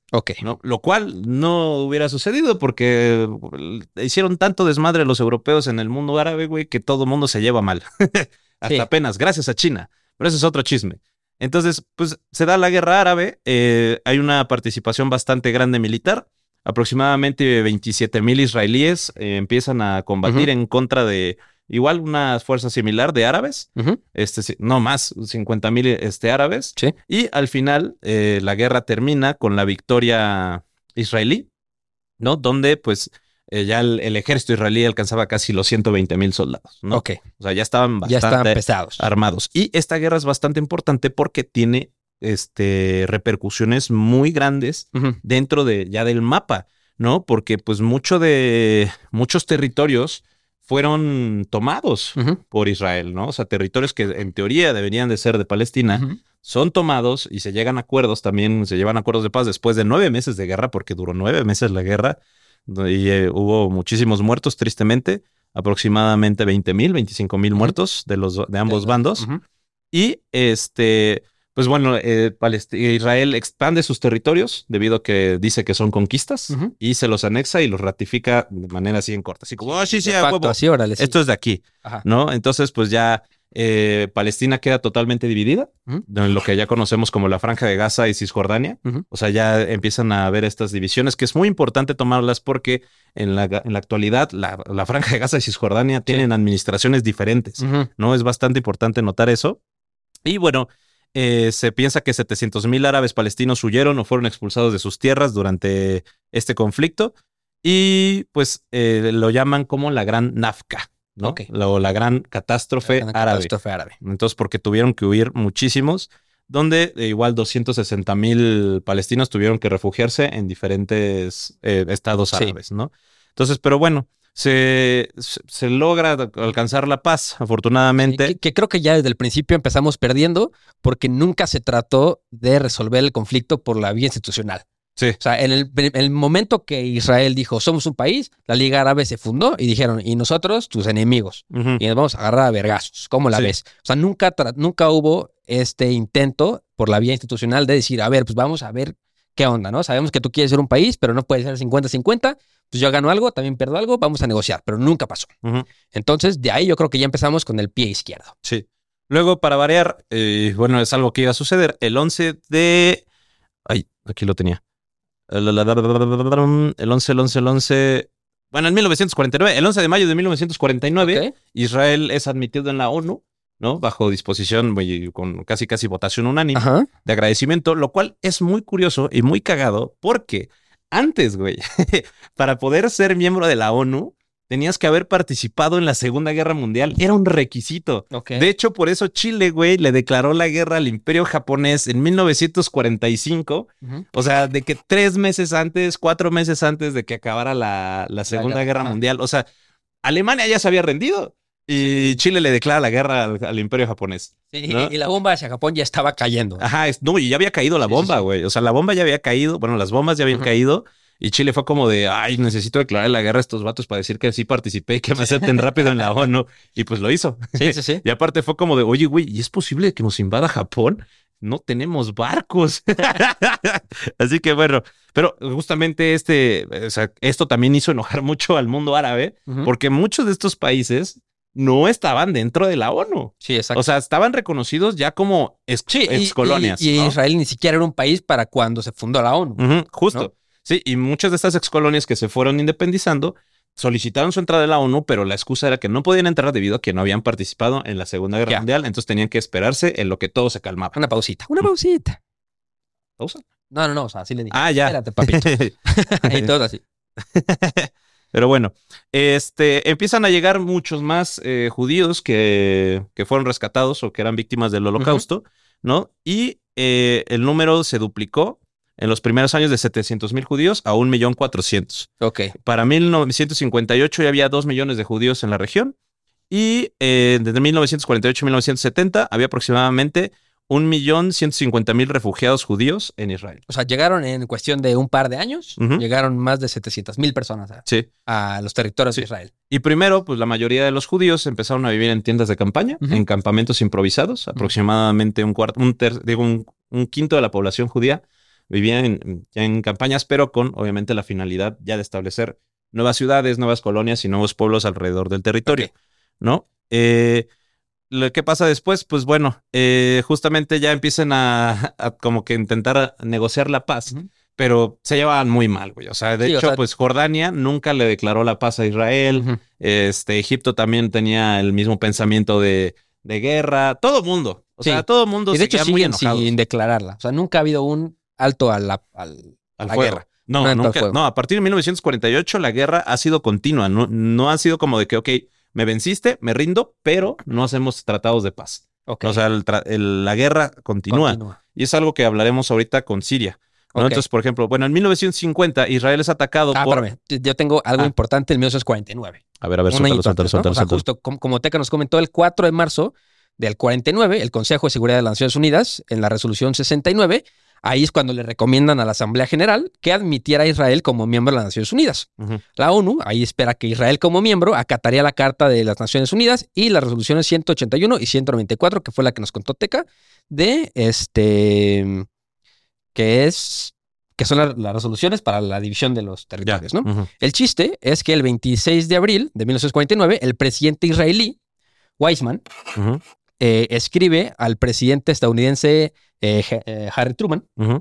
Ok.
¿no? Lo cual no hubiera sucedido porque hicieron tanto desmadre los europeos en el mundo árabe, güey, que todo el mundo se lleva mal. Hasta sí. apenas, gracias a China. Pero ese es otro chisme. Entonces, pues se da la guerra árabe, eh, hay una participación bastante grande militar, aproximadamente veintisiete mil israelíes eh, empiezan a combatir uh-huh. en contra de igual una fuerza similar de árabes, uh-huh. este, no más, cincuenta mil este, árabes,
sí.
y al final eh, la guerra termina con la victoria israelí, ¿no? Donde pues eh, ya el, el ejército israelí alcanzaba casi los ciento veinte mil soldados, ¿no?
Ok.
O sea, ya estaban bastante
ya estaban pesados.
armados. Y esta guerra es bastante importante porque tiene este, repercusiones muy grandes uh-huh. dentro de ya del mapa, ¿no? Porque pues mucho de muchos territorios fueron tomados uh-huh. por Israel, ¿no? O sea, territorios que en teoría deberían de ser de Palestina uh-huh. son tomados y se llegan a acuerdos, también se llevan acuerdos de paz después de nueve meses de guerra, porque duró nueve meses la guerra y eh, hubo muchísimos muertos, tristemente, aproximadamente veinte mil, veinticinco mil uh-huh. muertos de, los, de ambos uh-huh. bandos. Y este... Pues bueno, eh, Palest- Israel expande sus territorios debido a que dice que son conquistas uh-huh. y se los anexa y los ratifica de manera así en corta. Así como, oh, sí, sí,
facto, huevo, así, órale, sí.
Esto es de aquí,
Ajá.
¿no? Entonces, pues ya eh, Palestina queda totalmente dividida uh-huh. en lo que ya conocemos como la Franja de Gaza y Cisjordania. Uh-huh. O sea, ya empiezan a haber estas divisiones, que es muy importante tomarlas porque en la, en la actualidad la, la Franja de Gaza y Cisjordania tienen sí. administraciones diferentes, uh-huh. ¿no? Es bastante importante notar eso. Y bueno... Eh, se piensa que setecientos mil árabes palestinos huyeron o fueron expulsados de sus tierras durante este conflicto y pues eh, lo llaman como la gran Nafka, ¿no?
Okay.
O la gran catástrofe,
la gran
árabe.
catástrofe árabe.
Entonces, porque tuvieron que huir muchísimos, donde eh, igual doscientos sesenta mil palestinos tuvieron que refugiarse en diferentes eh, estados árabes, sí. ¿no? Entonces, pero bueno, Se, se logra alcanzar la paz, afortunadamente.
Sí, que, que creo que ya desde el principio empezamos perdiendo porque nunca se trató de resolver el conflicto por la vía institucional.
Sí.
O sea, en el, en el momento que Israel dijo, somos un país, la Liga Árabe se fundó y dijeron, y nosotros, tus enemigos. Uh-huh. Y nos vamos a agarrar a vergazos. ¿Cómo la sí. ves? O sea, nunca, tra- nunca hubo este intento por la vía institucional de decir, a ver, pues vamos a ver qué onda, ¿no? Sabemos que tú quieres ser un país, pero no puede ser cincuenta cincuenta. Pues yo gano algo, también pierdo algo, vamos a negociar, pero nunca pasó. Uh-huh. Entonces, de ahí yo creo que ya empezamos con el pie izquierdo.
Sí. Luego, para variar, eh, bueno, es algo que iba a suceder, el once de... Ay, aquí lo tenía. El once, el once, el once... Bueno, en mil novecientos cuarenta y nueve, el once de mayo de mil novecientos cuarenta y nueve, okay. Israel es admitido en la ONU, ¿no? Bajo disposición, con casi casi votación unánime uh-huh. de agradecimiento, lo cual es muy curioso y muy cagado porque... Antes, güey, para poder ser miembro de la ONU, tenías que haber participado en la Segunda Guerra Mundial. Era un requisito.
Okay.
De hecho, por eso Chile, güey, le declaró la guerra al Imperio Japonés en mil novecientos cuarenta y cinco. Uh-huh. O sea, de que tres meses antes, cuatro meses antes de que acabara la, la Segunda la Guerra, guerra Mundial. O sea, Alemania ya se había rendido. Y Chile le declara la guerra al, al Imperio Japonés.
Sí,
¿no?
Y la bomba hacia Japón ya estaba cayendo.
Ajá, es, no, y ya había caído la bomba, güey. Sí, sí, sí. O sea, la bomba ya había caído. Bueno, las bombas ya habían uh-huh. caído. Y Chile fue como de, ay, necesito declarar la guerra a estos vatos para decir que sí participé y que me acepten rápido en la ONU. Y pues lo hizo.
Sí, sí, sí.
Y aparte fue como de, oye, güey, ¿y es posible que nos invada Japón? No tenemos barcos. Así que bueno, pero justamente este, o sea, esto también hizo enojar mucho al mundo árabe, uh-huh. porque muchos de estos países no estaban dentro de la ONU.
Sí, exacto.
O sea, estaban reconocidos ya como ex,
sí,
ex colonias.
Y, y,
¿no?
y Israel ni siquiera era un país para cuando se fundó la ONU.
Uh-huh, justo.
¿no?
Sí, y muchas de estas ex colonias que se fueron independizando solicitaron su entrada en la ONU, pero la excusa era que no podían entrar debido a que no habían participado en la Segunda Guerra ya. Mundial, entonces tenían que esperarse en lo que todo se calmaba.
Una pausita. Una pausita.
¿Pausa?
No, no, no, o sea, así le dije.
Ah, ya.
Espérate, papito. Y todo así.
Pero bueno, este, empiezan a llegar muchos más eh, judíos que, que fueron rescatados o que eran víctimas del Holocausto, uh-huh. ¿no? Y eh, el número se duplicó en los primeros años de setecientos mil judíos a un millón cuatrocientos.
Ok.
Para mil novecientos cincuenta y ocho ya había dos millones de judíos en la región y eh, desde mil novecientos cuarenta y ocho a mil novecientos setenta había aproximadamente un millón ciento cincuenta mil refugiados judíos en Israel.
O sea, llegaron en cuestión de un par de años, uh-huh. llegaron más de setecientas mil personas a,
sí.
a los territorios
sí.
de Israel.
Y primero, pues la mayoría de los judíos empezaron a vivir en tiendas de campaña, uh-huh. en campamentos improvisados, uh-huh. aproximadamente un cuarto, un, ter- digo, un, un quinto de la población judía vivían en, ya en campañas, pero con obviamente la finalidad ya de establecer nuevas ciudades, nuevas colonias y nuevos pueblos alrededor del territorio, okay. ¿no? Eh, lo que pasa después, pues bueno, eh, justamente ya empiezan a, a como que intentar negociar la paz, uh-huh. pero se llevaban muy mal, güey. O sea, de sí, hecho, o sea, pues Jordania nunca le declaró la paz a Israel. Uh-huh. Este, Egipto también tenía el mismo pensamiento de, de guerra. Todo mundo. O sí. sea, todo el mundo
y de hecho,
muy enojados.
Sin declararla. O sea, nunca ha habido un alto a la, al, a la guerra.
No, no, nunca, no, a partir de mil novecientos cuarenta y ocho la guerra ha sido continua. No, no ha sido como de que, ok, me venciste, me rindo, pero no hacemos tratados de paz. Okay. O sea, el tra- el, la guerra continúa. continúa. Y es algo que hablaremos ahorita con Siria. ¿no? Okay. Entonces, por ejemplo, bueno, en mil novecientos cincuenta Israel es atacado
ah,
por...
Espérame, yo tengo algo ah. importante en mil novecientos cuarenta y nueve.
A ver, a ver, suéltalo, suéltalo, suéltalo.
O sea, justo como, como Teca nos comentó, el cuatro de marzo del cuarenta y nueve, el Consejo de Seguridad de las Naciones Unidas, en la resolución sesenta y nueve, ahí es cuando le recomiendan a la Asamblea General que admitiera a Israel como miembro de las Naciones Unidas. Uh-huh. La ONU ahí espera que Israel como miembro acataría la Carta de las Naciones Unidas y las resoluciones ciento ochenta y uno y ciento noventa y cuatro, que fue la que nos contó Teca, de este, que es, que son la, las resoluciones para la división de los territorios, yeah. ¿no? Uh-huh. El chiste es que el veintiséis de abril de mil novecientos cuarenta y nueve, el presidente israelí, Weizmann, uh-huh. eh, escribe al presidente estadounidense Eh, eh, Harry Truman, uh-huh.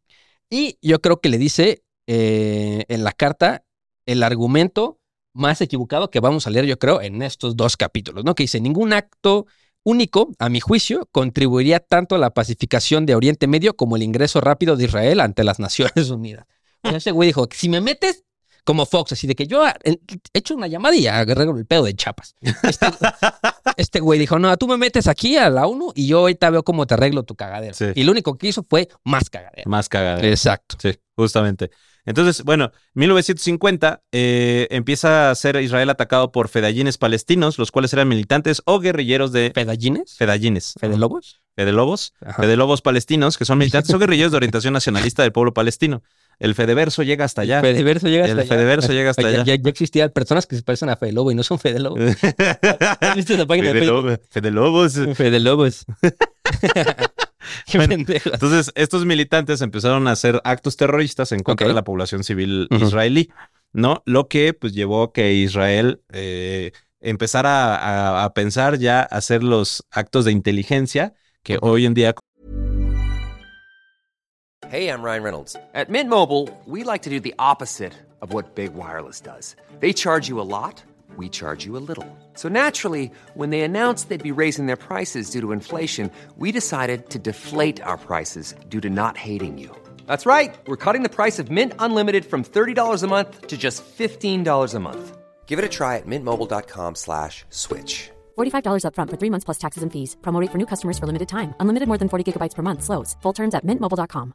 y yo creo que le dice eh, en la carta el argumento más equivocado que vamos a leer, yo creo, en estos dos capítulos, ¿no? Que dice, ningún acto único, a mi juicio, contribuiría tanto a la pacificación de Oriente Medio como el ingreso rápido de Israel ante las Naciones Unidas. O sea, ese güey dijo, si me metes como Fox, así de que yo he hecho una llamada y agarro el pedo de Chiapas. Este, este güey dijo, no, tú me metes aquí a la ONU y yo ahorita veo cómo te arreglo tu cagadero. Sí. Y lo único que hizo fue más cagadero.
Más cagadero.
Exacto.
Sí, justamente. Entonces, bueno, mil novecientos cincuenta eh, empieza a ser Israel atacado por fedayines palestinos, los cuales eran militantes o guerrilleros de...
¿Fedayines?
Fedayines.
¿Fedelobos?
Fedelobos. Ajá. Fedelobos palestinos, que son militantes o guerrilleros de orientación nacionalista del pueblo palestino. El Fedeverso llega hasta allá.
El Fedeverso llega hasta
el
allá.
El Fedeverso llega hasta
ya,
allá.
Ya, ya existían personas que se parecen a Fede Lobo y no son Fede Lobo. ¿Has visto esa página
Fede
de
Lobo, Fede Lobos?
Fede Lobos. Qué
bueno, entonces, estos militantes empezaron a hacer actos terroristas en contra okay. de la población civil uh-huh. israelí, ¿no? Lo que pues llevó a que Israel eh, empezara a, a pensar ya hacer los actos de inteligencia que uh-huh. hoy en día...
Hey, I'm Ryan Reynolds. At Mint Mobile, we like to do the opposite of what Big Wireless does. They charge you a lot, we charge you a little. So naturally, when they announced they'd be raising their prices due to inflation, we decided to deflate our prices due to not hating you. That's right. We're cutting the price of Mint Unlimited from thirty dollars a month to just fifteen dollars a month. Give it a try at mintmobile.com slash switch.
forty-five dollars up front for three months plus taxes and fees. Promo rate for new customers for limited time. Unlimited more than forty gigabytes per month. Slows full terms at mint mobile dot com.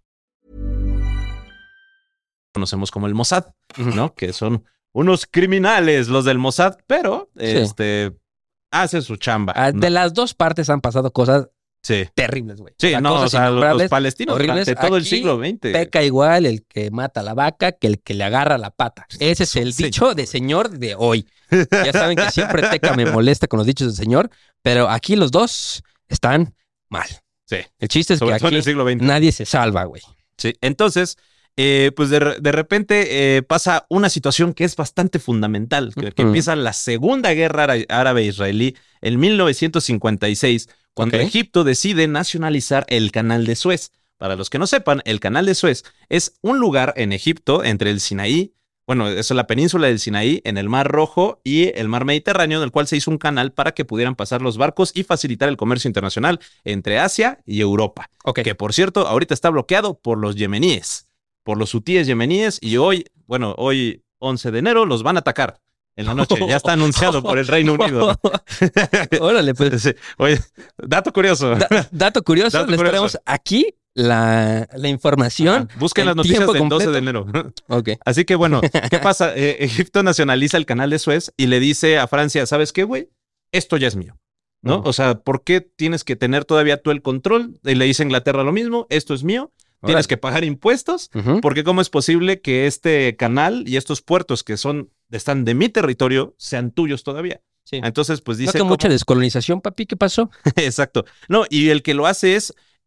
Conocemos como el Mossad, ¿no? Que son unos criminales los del Mossad, pero sí. este hacen su chamba.
Ah,
¿no?
De las dos partes han pasado cosas sí. terribles, güey.
Sí, o sea, no, o sea, los, los palestinos horribles. Durante todo Aquí el siglo veinte.
Peca igual el que mata a la vaca que el que le agarra la pata. Ese es el sí. dicho de señor de hoy. Ya saben que siempre Teca me molesta con los dichos del señor, pero aquí los dos están mal.
Sí.
El chiste es Sobre que aquí el siglo veinte. Nadie se salva, güey.
Sí, entonces... Eh, pues de, de repente eh, pasa una situación que es bastante fundamental, que, que uh-huh. empieza la Segunda Guerra Árabe-Israelí en mil novecientos cincuenta y seis, cuando okay. Egipto decide nacionalizar el Canal de Suez. Para los que no sepan, el Canal de Suez es un lugar en Egipto entre el Sinaí, bueno, es la península del Sinaí, en el Mar Rojo y el Mar Mediterráneo, en el cual se hizo un canal para que pudieran pasar los barcos y facilitar el comercio internacional entre Asia y Europa. Okay. Que, por cierto, ahorita está bloqueado por los yemeníes. por los hutíes yemeníes, y hoy, bueno, hoy once de enero los van a atacar en la noche. Ya está anunciado por el Reino Unido.
Órale, pues.
Sí. Oye, dato curioso.
Da, dato curioso, dato les curioso. Traemos aquí la, la información.
Ah, busquen las noticias del completo. doce de enero.
Okay.
Así que bueno, ¿qué pasa? Eh, Egipto nacionaliza el Canal de Suez y le dice a Francia, ¿sabes qué, güey? Esto ya es mío. ¿No? Uh-huh. O sea, ¿por qué tienes que tener todavía tú el control? Y le dice a Inglaterra lo mismo, esto es mío. Tienes que pagar impuestos, uh-huh. porque ¿cómo es posible que este canal y estos puertos que son están de mi territorio sean tuyos todavía? Sí. Entonces, pues dice...
No que mucha descolonización, papi, ¿qué pasó?
Exacto. No, y el que lo hace es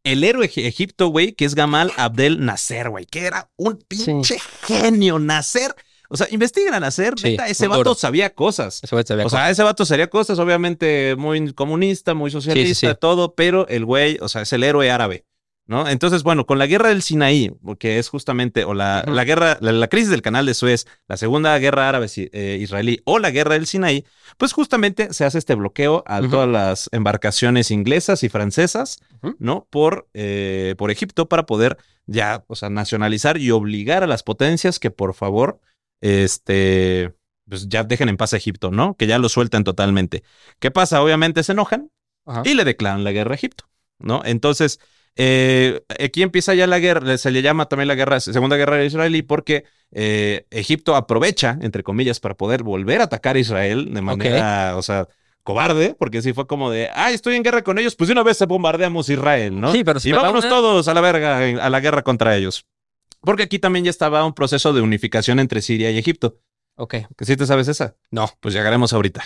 el héroe de Egipto, güey, que es Gamal Abdel Nasser, güey, que era un pinche sí. genio. Nasser, o sea, investiguen a Nasser, sí, neta, ese vato duro. sabía cosas.
Ese vato sabía
o
cosas.
sea, ese vato sabía cosas, obviamente muy comunista, muy socialista, sí, sí, sí. todo, pero el güey, o sea, es el héroe árabe, ¿no? Entonces, bueno, con la guerra del Sinaí, que es justamente, o la, uh-huh. la guerra, la, la crisis del canal de Suez, la segunda guerra árabe-israelí, eh, o la guerra del Sinaí, pues justamente se hace este bloqueo a uh-huh. todas las embarcaciones inglesas y francesas, uh-huh. ¿no? Por, eh, por Egipto para poder ya, o sea, nacionalizar y obligar a las potencias que por favor, este, pues ya dejen en paz a Egipto, ¿no? Que ya lo suelten totalmente. ¿Qué pasa? Obviamente se enojan uh-huh. y le declaran la guerra a Egipto, ¿no? Entonces, Eh, aquí empieza ya la guerra, se le llama también la guerra, segunda guerra israelí, porque eh, Egipto aprovecha, entre comillas, para poder volver a atacar a Israel de manera, okay. o sea, cobarde, porque sí fue como de, ay, estoy en guerra con ellos, pues de una vez se bombardeamos Israel, ¿no?
Sí, pero si
y vámonos
una...
todos a la verga, a la guerra contra ellos. Porque aquí también ya estaba un proceso de unificación entre Siria y Egipto.
Ok.
¿Que sí te sabes esa?
No.
Pues llegaremos ahorita.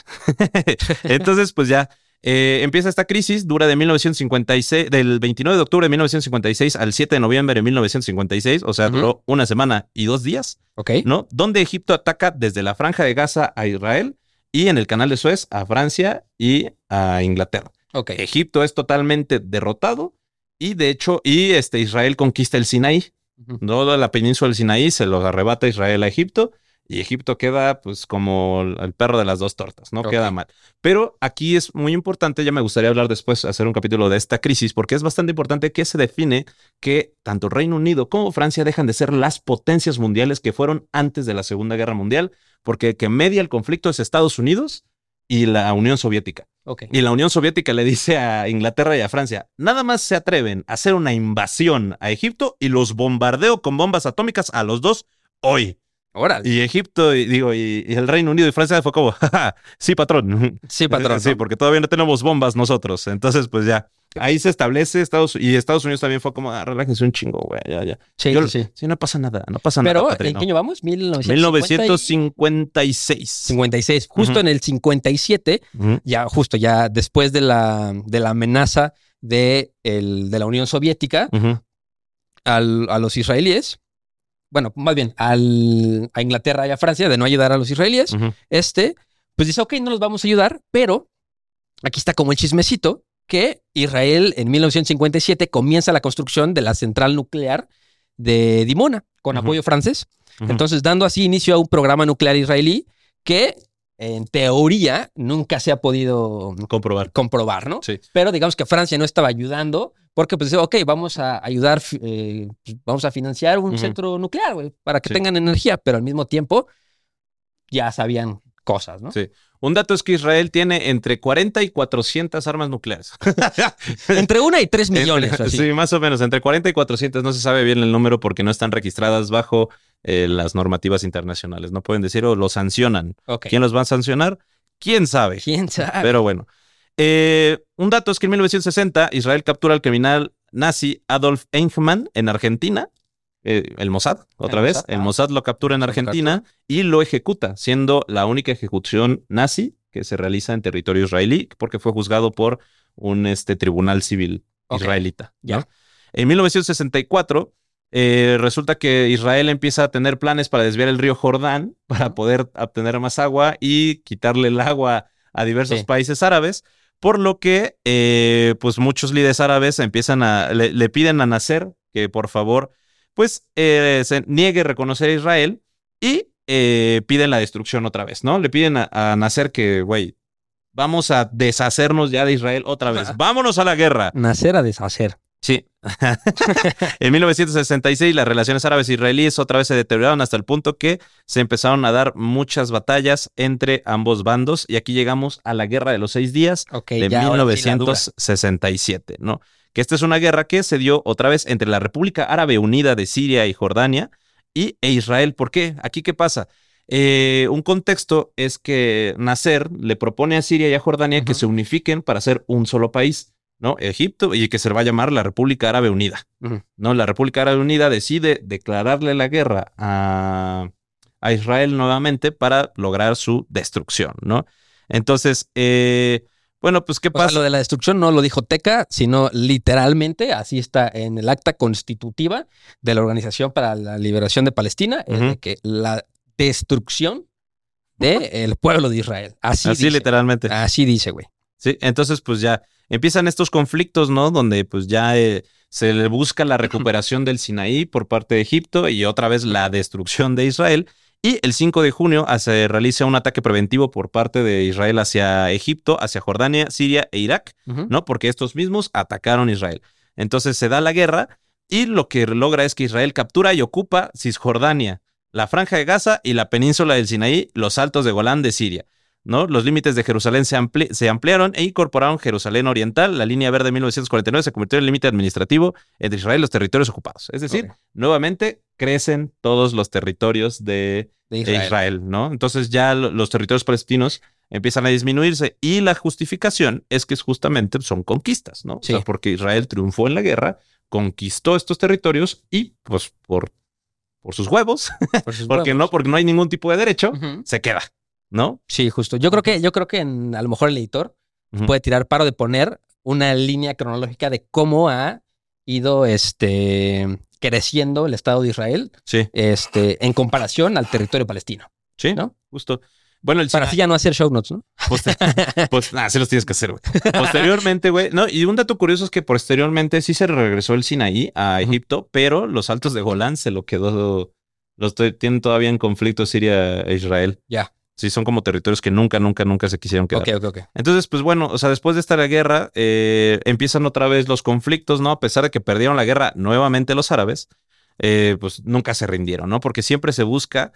Entonces, pues ya. Eh, empieza esta crisis, dura de mil novecientos cincuenta y seis, del veintinueve de octubre de mil novecientos cincuenta y seis al siete de noviembre de mil novecientos cincuenta y seis, o sea, uh-huh. duró una semana y dos días,
okay.
¿no? Donde Egipto ataca desde la Franja de Gaza a Israel y en el Canal de Suez a Francia y a Inglaterra.
Okay.
Egipto es totalmente derrotado y de hecho, y este, Israel conquista el Sinaí, uh-huh. toda la península del Sinaí se lo arrebata Israel a Egipto. Y Egipto queda, pues, como el perro de las dos tortas, ¿no? Okay. Queda mal. Pero aquí es muy importante, ya me gustaría hablar después, hacer un capítulo de esta crisis, porque es bastante importante que se define que tanto Reino Unido como Francia dejan de ser las potencias mundiales que fueron antes de la Segunda Guerra Mundial, porque que media el conflicto es Estados Unidos y la Unión Soviética.
Okay.
Y la Unión Soviética le dice a Inglaterra y a Francia, nada más se atreven a hacer una invasión a Egipto y los bombardeo con bombas atómicas a los dos hoy.
Órale.
Y Egipto, y, digo, y, y el Reino Unido y Francia fue como, jaja, sí, patrón.
Sí, patrón.
Sí, ¿no? Porque todavía no tenemos bombas nosotros. Entonces, pues ya, ahí se establece Estados Unidos, y Estados Unidos también fue como, ah, relájense un chingo, güey, ya, ya.
Sí,
Yo,
sí.
Sí, no pasa nada, no pasa
Pero,
nada.
Pero, ¿en qué año vamos?
mil novecientos cincuenta y seis.
cincuenta y seis. Justo uh-huh. en el cincuenta y siete, uh-huh. ya justo ya después de la, de la amenaza de, el, de la Unión Soviética uh-huh. al, a los israelíes, bueno, más bien al, a Inglaterra y a Francia de no ayudar a los israelíes, uh-huh. este, pues dice, ok, no los vamos a ayudar, pero aquí está como el chismecito que Israel en mil novecientos cincuenta y siete comienza la construcción de la central nuclear de Dimona con uh-huh. apoyo francés. Uh-huh. Entonces, dando así inicio a un programa nuclear israelí que en teoría nunca se ha podido
comprobar,
comprobar ¿no?
Sí.
Pero digamos que Francia no estaba ayudando porque pues ok, vamos a ayudar, eh, vamos a financiar un uh-huh. centro nuclear, güey, para que sí. tengan energía, pero al mismo tiempo ya sabían cosas, ¿no?
Sí. Un dato es que Israel tiene entre cuarenta y cuatrocientas armas nucleares.
Entre una y tres millones.
Entre,
así.
Sí, más o menos. Entre cuarenta y cuatrocientas. No se sabe bien el número porque no están registradas bajo eh, las normativas internacionales. No pueden decir o lo sancionan.
Okay.
¿Quién los va a sancionar? ¿Quién sabe?
¿Quién sabe?
Pero bueno. Eh, un dato es que en mil novecientos sesenta Israel captura al criminal nazi Adolf Eichmann en Argentina. Eh, el Mossad, otra el vez. Mossad, el Mossad lo captura en Argentina y lo ejecuta, siendo la única ejecución nazi que se realiza en territorio israelí, porque fue juzgado por un este, tribunal civil okay. israelita. ¿no?
Yeah.
En mil novecientos sesenta y cuatro, eh, resulta que Israel empieza a tener planes para desviar el río Jordán para poder obtener más agua y quitarle el agua a diversos sí. países árabes, por lo que eh, pues muchos líderes árabes empiezan a, le, le piden a Nasser que por favor pues eh, se niegue a reconocer a Israel y eh, piden la destrucción otra vez, ¿no? Le piden a, a Nasser que, güey, vamos a deshacernos ya de Israel otra vez. ¡Vámonos a la guerra!
Nacer a deshacer.
Sí. En mil novecientos sesenta y seis las relaciones árabes e israelíes otra vez se deterioraron hasta el punto que se empezaron a dar muchas batallas entre ambos bandos y aquí llegamos a la Guerra de los Seis Días okay, de mil novecientos sesenta y siete, ¿no? Que esta es una guerra que se dio otra vez entre la República Árabe Unida de Siria y Jordania y, e Israel. ¿Por qué? ¿Aquí qué pasa? Eh, un contexto es que Nasser le propone a Siria y a Jordania uh-huh. que se unifiquen para hacer un solo país, ¿no? Egipto, y que se va a llamar la República Árabe Unida, uh-huh. ¿no? La República Árabe Unida decide declararle la guerra a, a Israel nuevamente para lograr su destrucción, ¿no? Entonces, eh, Bueno, pues, ¿qué
O sea,
pasa?
lo de la destrucción no lo dijo Teca, sino literalmente, así está en el acta constitutiva de la Organización para la Liberación de Palestina, uh-huh. es de que la destrucción del pueblo de Israel. Así,
así
dice.
literalmente.
Así dice, güey.
Sí, entonces pues ya empiezan estos conflictos, ¿no? Donde pues ya eh, se le busca la recuperación del Sinaí por parte de Egipto y otra vez la destrucción de Israel. Y el cinco de junio se realiza un ataque preventivo por parte de Israel hacia Egipto, hacia Jordania, Siria e Irak, uh-huh. ¿no? Porque estos mismos atacaron Israel. Entonces se da la guerra y lo que logra es que Israel captura y ocupa Cisjordania, la Franja de Gaza y la península del Sinaí, los altos de Golán de Siria, ¿no? Los límites de Jerusalén se, ampli- se ampliaron e incorporaron Jerusalén Oriental. La línea verde de mil novecientos cuarenta y nueve se convirtió en el límite administrativo entre Israel y los territorios ocupados. Es decir, okay. nuevamente crecen todos los territorios de, de Israel. Israel, ¿no? Entonces ya los territorios palestinos empiezan a disminuirse y la justificación es que justamente son conquistas, ¿no? Sí. O sea, porque Israel triunfó en la guerra, conquistó estos territorios y pues por, por sus huevos, por sus porque, huevos. No, porque no hay ningún tipo de derecho, uh-huh. se queda. ¿No?
Sí, justo. Yo creo que, yo creo que en, a lo mejor el editor uh-huh. puede tirar paro de poner una línea cronológica de cómo ha ido este, creciendo el Estado de Israel
sí.
este, en comparación al territorio palestino.
Sí,
¿no?
Justo. Bueno, el
Para así ya no hacer show notes, ¿no?
Poster- pues nada, sí los tienes que hacer, güey. Posteriormente, güey. No, y un dato curioso es que posteriormente sí se regresó el Sinaí a Egipto, uh-huh. pero los altos de Golán se lo quedó. Los t- tienen todavía en conflicto Siria e Israel.
Ya. Yeah.
Sí, son como territorios que nunca, nunca, nunca se quisieron quedar.
Ok, ok, ok.
Entonces, pues bueno, o sea, después de esta guerra, eh, empiezan otra vez los conflictos, ¿no? A pesar de que perdieron la guerra nuevamente los árabes, eh, pues nunca se rindieron, ¿no? Porque siempre se busca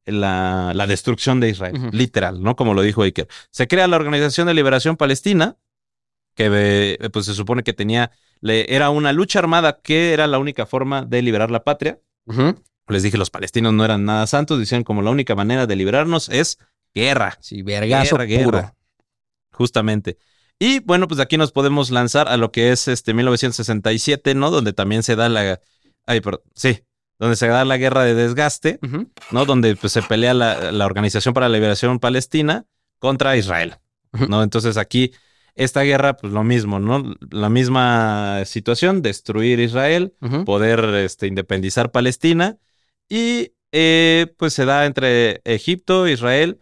la, la destrucción de Israel, uh-huh. literal, ¿no? Como lo dijo Iker. Se crea la Organización de Liberación Palestina, que eh, pues se supone que tenía, le, era una lucha armada que era la única forma de liberar la patria.
Uh-huh.
Les dije, los palestinos no eran nada santos, decían como la única manera de liberarnos es guerra.
Sí, vergazo
guerra,
puro.
Guerra. Justamente. Y bueno, pues aquí nos podemos lanzar a lo que es este mil novecientos sesenta y siete, ¿no? Donde también se da la... Ay, perdón. Sí. Donde se da la guerra de desgaste, uh-huh. ¿no? Donde pues, se pelea la, la Organización para la Liberación Palestina contra Israel, uh-huh. ¿no? Entonces aquí, esta guerra, pues lo mismo, ¿no? La misma situación, destruir Israel, uh-huh. poder este, independizar Palestina y eh, pues se da entre Egipto, Israel...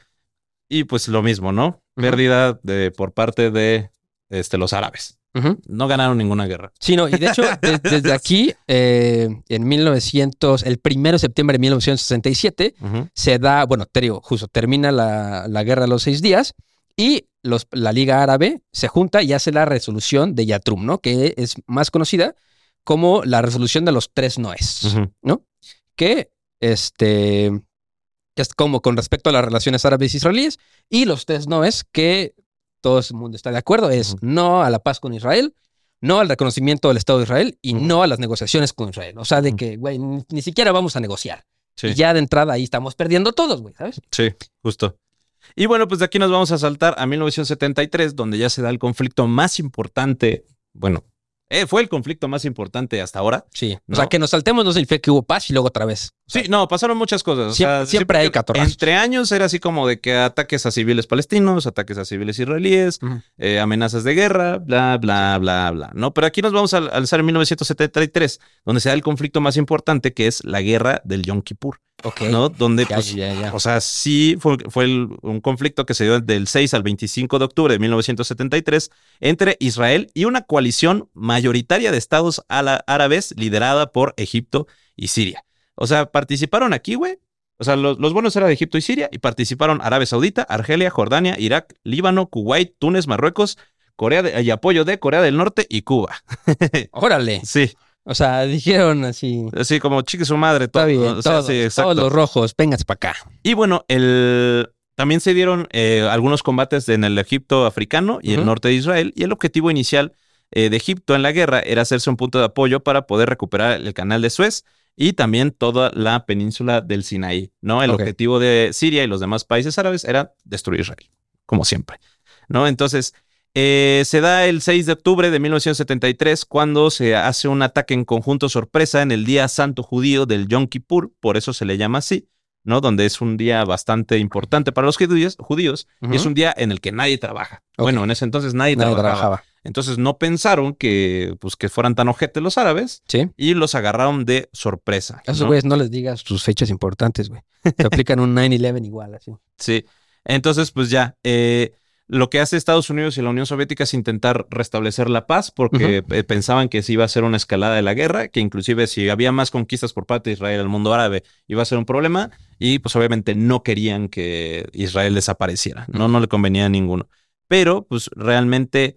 Y pues lo mismo, ¿no? Uh-huh. Pérdida de, por parte de este, los árabes. Uh-huh. No ganaron ninguna guerra.
Sí, no, y de hecho, de, desde aquí, eh, en mil novecientos, el primero de septiembre de mil novecientos sesenta y siete, uh-huh. se da, bueno, te digo, justo termina la, la guerra de los seis días y los, la Liga Árabe se junta y hace la resolución de Yatrum, ¿no? Que es más conocida como la resolución de los tres noes, uh-huh. ¿no? Que, este... que es como con respecto a las relaciones árabes israelíes, y los tres noes que todo el mundo está de acuerdo es uh-huh. no a la paz con Israel, no al reconocimiento del Estado de Israel y uh-huh. no a las negociaciones con Israel. O sea, de uh-huh. que, güey, ni, ni siquiera vamos a negociar. Sí. Y ya de entrada ahí estamos perdiendo todos, güey, ¿sabes?
Sí, justo. Y bueno, pues de aquí nos vamos a saltar a mil novecientos setenta y tres, donde ya se da el conflicto más importante, bueno, Eh, fue el conflicto más importante hasta ahora.
Sí.
¿no?
O sea, que nos saltemos no significa que hubo paz y luego otra vez. O sea,
sí, no, pasaron muchas cosas. O
siempre,
sea,
siempre, siempre hay catorrazos.
Entre años era así como de que ataques a civiles palestinos, ataques a civiles israelíes, uh-huh. eh, amenazas de guerra, bla, bla, bla, bla. ¿no? Pero aquí nos vamos a alzar en mil novecientos setenta y tres, donde se da el conflicto más importante, que es la guerra del Yom Kippur.
Ok.
¿no? Donde,
ya,
pues,
ya, ya.
o sea, sí fue, fue el, un conflicto que se dio del seis al veinticinco de octubre de mil novecientos setenta y tres entre Israel y una coalición mayoritaria de estados árabes liderada por Egipto y Siria. O sea, participaron aquí, güey. O sea, los, los buenos eran de Egipto y Siria y participaron Arabia Saudita, Argelia, Jordania, Irak, Líbano, Kuwait, Túnez, Marruecos, Corea de, y apoyo de Corea del Norte y Cuba.
Órale.
Sí.
O sea, dijeron así.
Así como chique su madre.
Está
todo,
bien,
o sea,
todos,
sí,
todos los rojos, vénganse para acá.
Y bueno, el... también se dieron eh, algunos combates en el Egipto africano y uh-huh. el norte de Israel. Y el objetivo inicial eh, de Egipto en la guerra era hacerse un punto de apoyo para poder recuperar el canal de Suez y también toda la península del Sinaí, ¿no? El okay. objetivo de Siria y los demás países árabes era destruir Israel, como siempre, ¿no? Entonces... Eh, se da el seis de octubre de mil novecientos setenta y tres cuando se hace un ataque en conjunto sorpresa en el día santo judío del Yom Kippur, por eso se le llama así, ¿no? Donde es un día bastante importante para los judíos, judíos uh-huh. y es un día en el que nadie trabaja. Okay. Bueno, en ese entonces nadie, nadie trabajaba. trabajaba. Entonces no pensaron que, pues, que fueran tan ojetes los árabes ¿Sí? y los agarraron de sorpresa.
A esos güeyes ¿no? no les digas sus fechas importantes, güey. Se aplican un nueve once igual, así.
Sí. Entonces, pues ya, eh, lo que hace Estados Unidos y la Unión Soviética es intentar restablecer la paz porque uh-huh. pensaban que se iba a ser una escalada de la guerra, que inclusive si había más conquistas por parte de Israel al mundo árabe iba a ser un problema y pues obviamente no querían que Israel desapareciera, no, no le convenía a ninguno. Pero pues realmente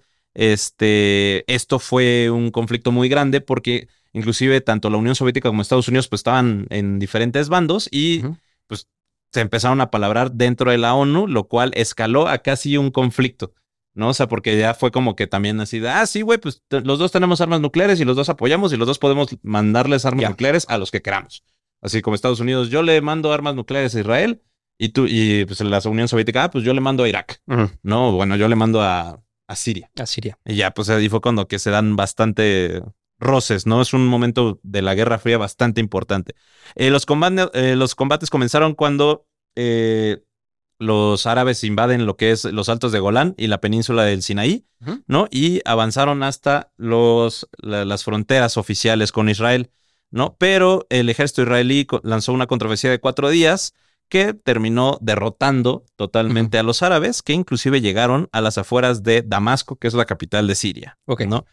este, esto fue un conflicto muy grande porque inclusive tanto la Unión Soviética como Estados Unidos pues estaban en diferentes bandos y uh-huh. pues se empezaron a palabrar dentro de la ONU, lo cual escaló a casi un conflicto, ¿no? O sea, porque ya fue como que también así de, ah, sí, güey, pues t- los dos tenemos armas nucleares y los dos apoyamos y los dos podemos mandarles armas yeah. nucleares a los que queramos. Así como Estados Unidos, yo le mando armas nucleares a Israel y tú, y pues la Unión Soviética, ah, pues yo le mando a Irak, uh-huh. ¿no? Bueno, yo le mando a, a Siria.
A Siria.
Y ya, pues ahí fue cuando que se dan bastante roces, ¿no? Es un momento de la Guerra Fría bastante importante. Eh, los, combate, eh, los combates comenzaron cuando eh, los árabes invaden lo que es los Altos de Golán y la península del Sinaí, uh-huh. ¿no? Y avanzaron hasta los, la, las fronteras oficiales con Israel, ¿no? Pero el ejército israelí lanzó una contraofensiva de cuatro días que terminó derrotando totalmente uh-huh. a los árabes, que inclusive llegaron a las afueras de Damasco, que es la capital de Siria,
okay.
¿no?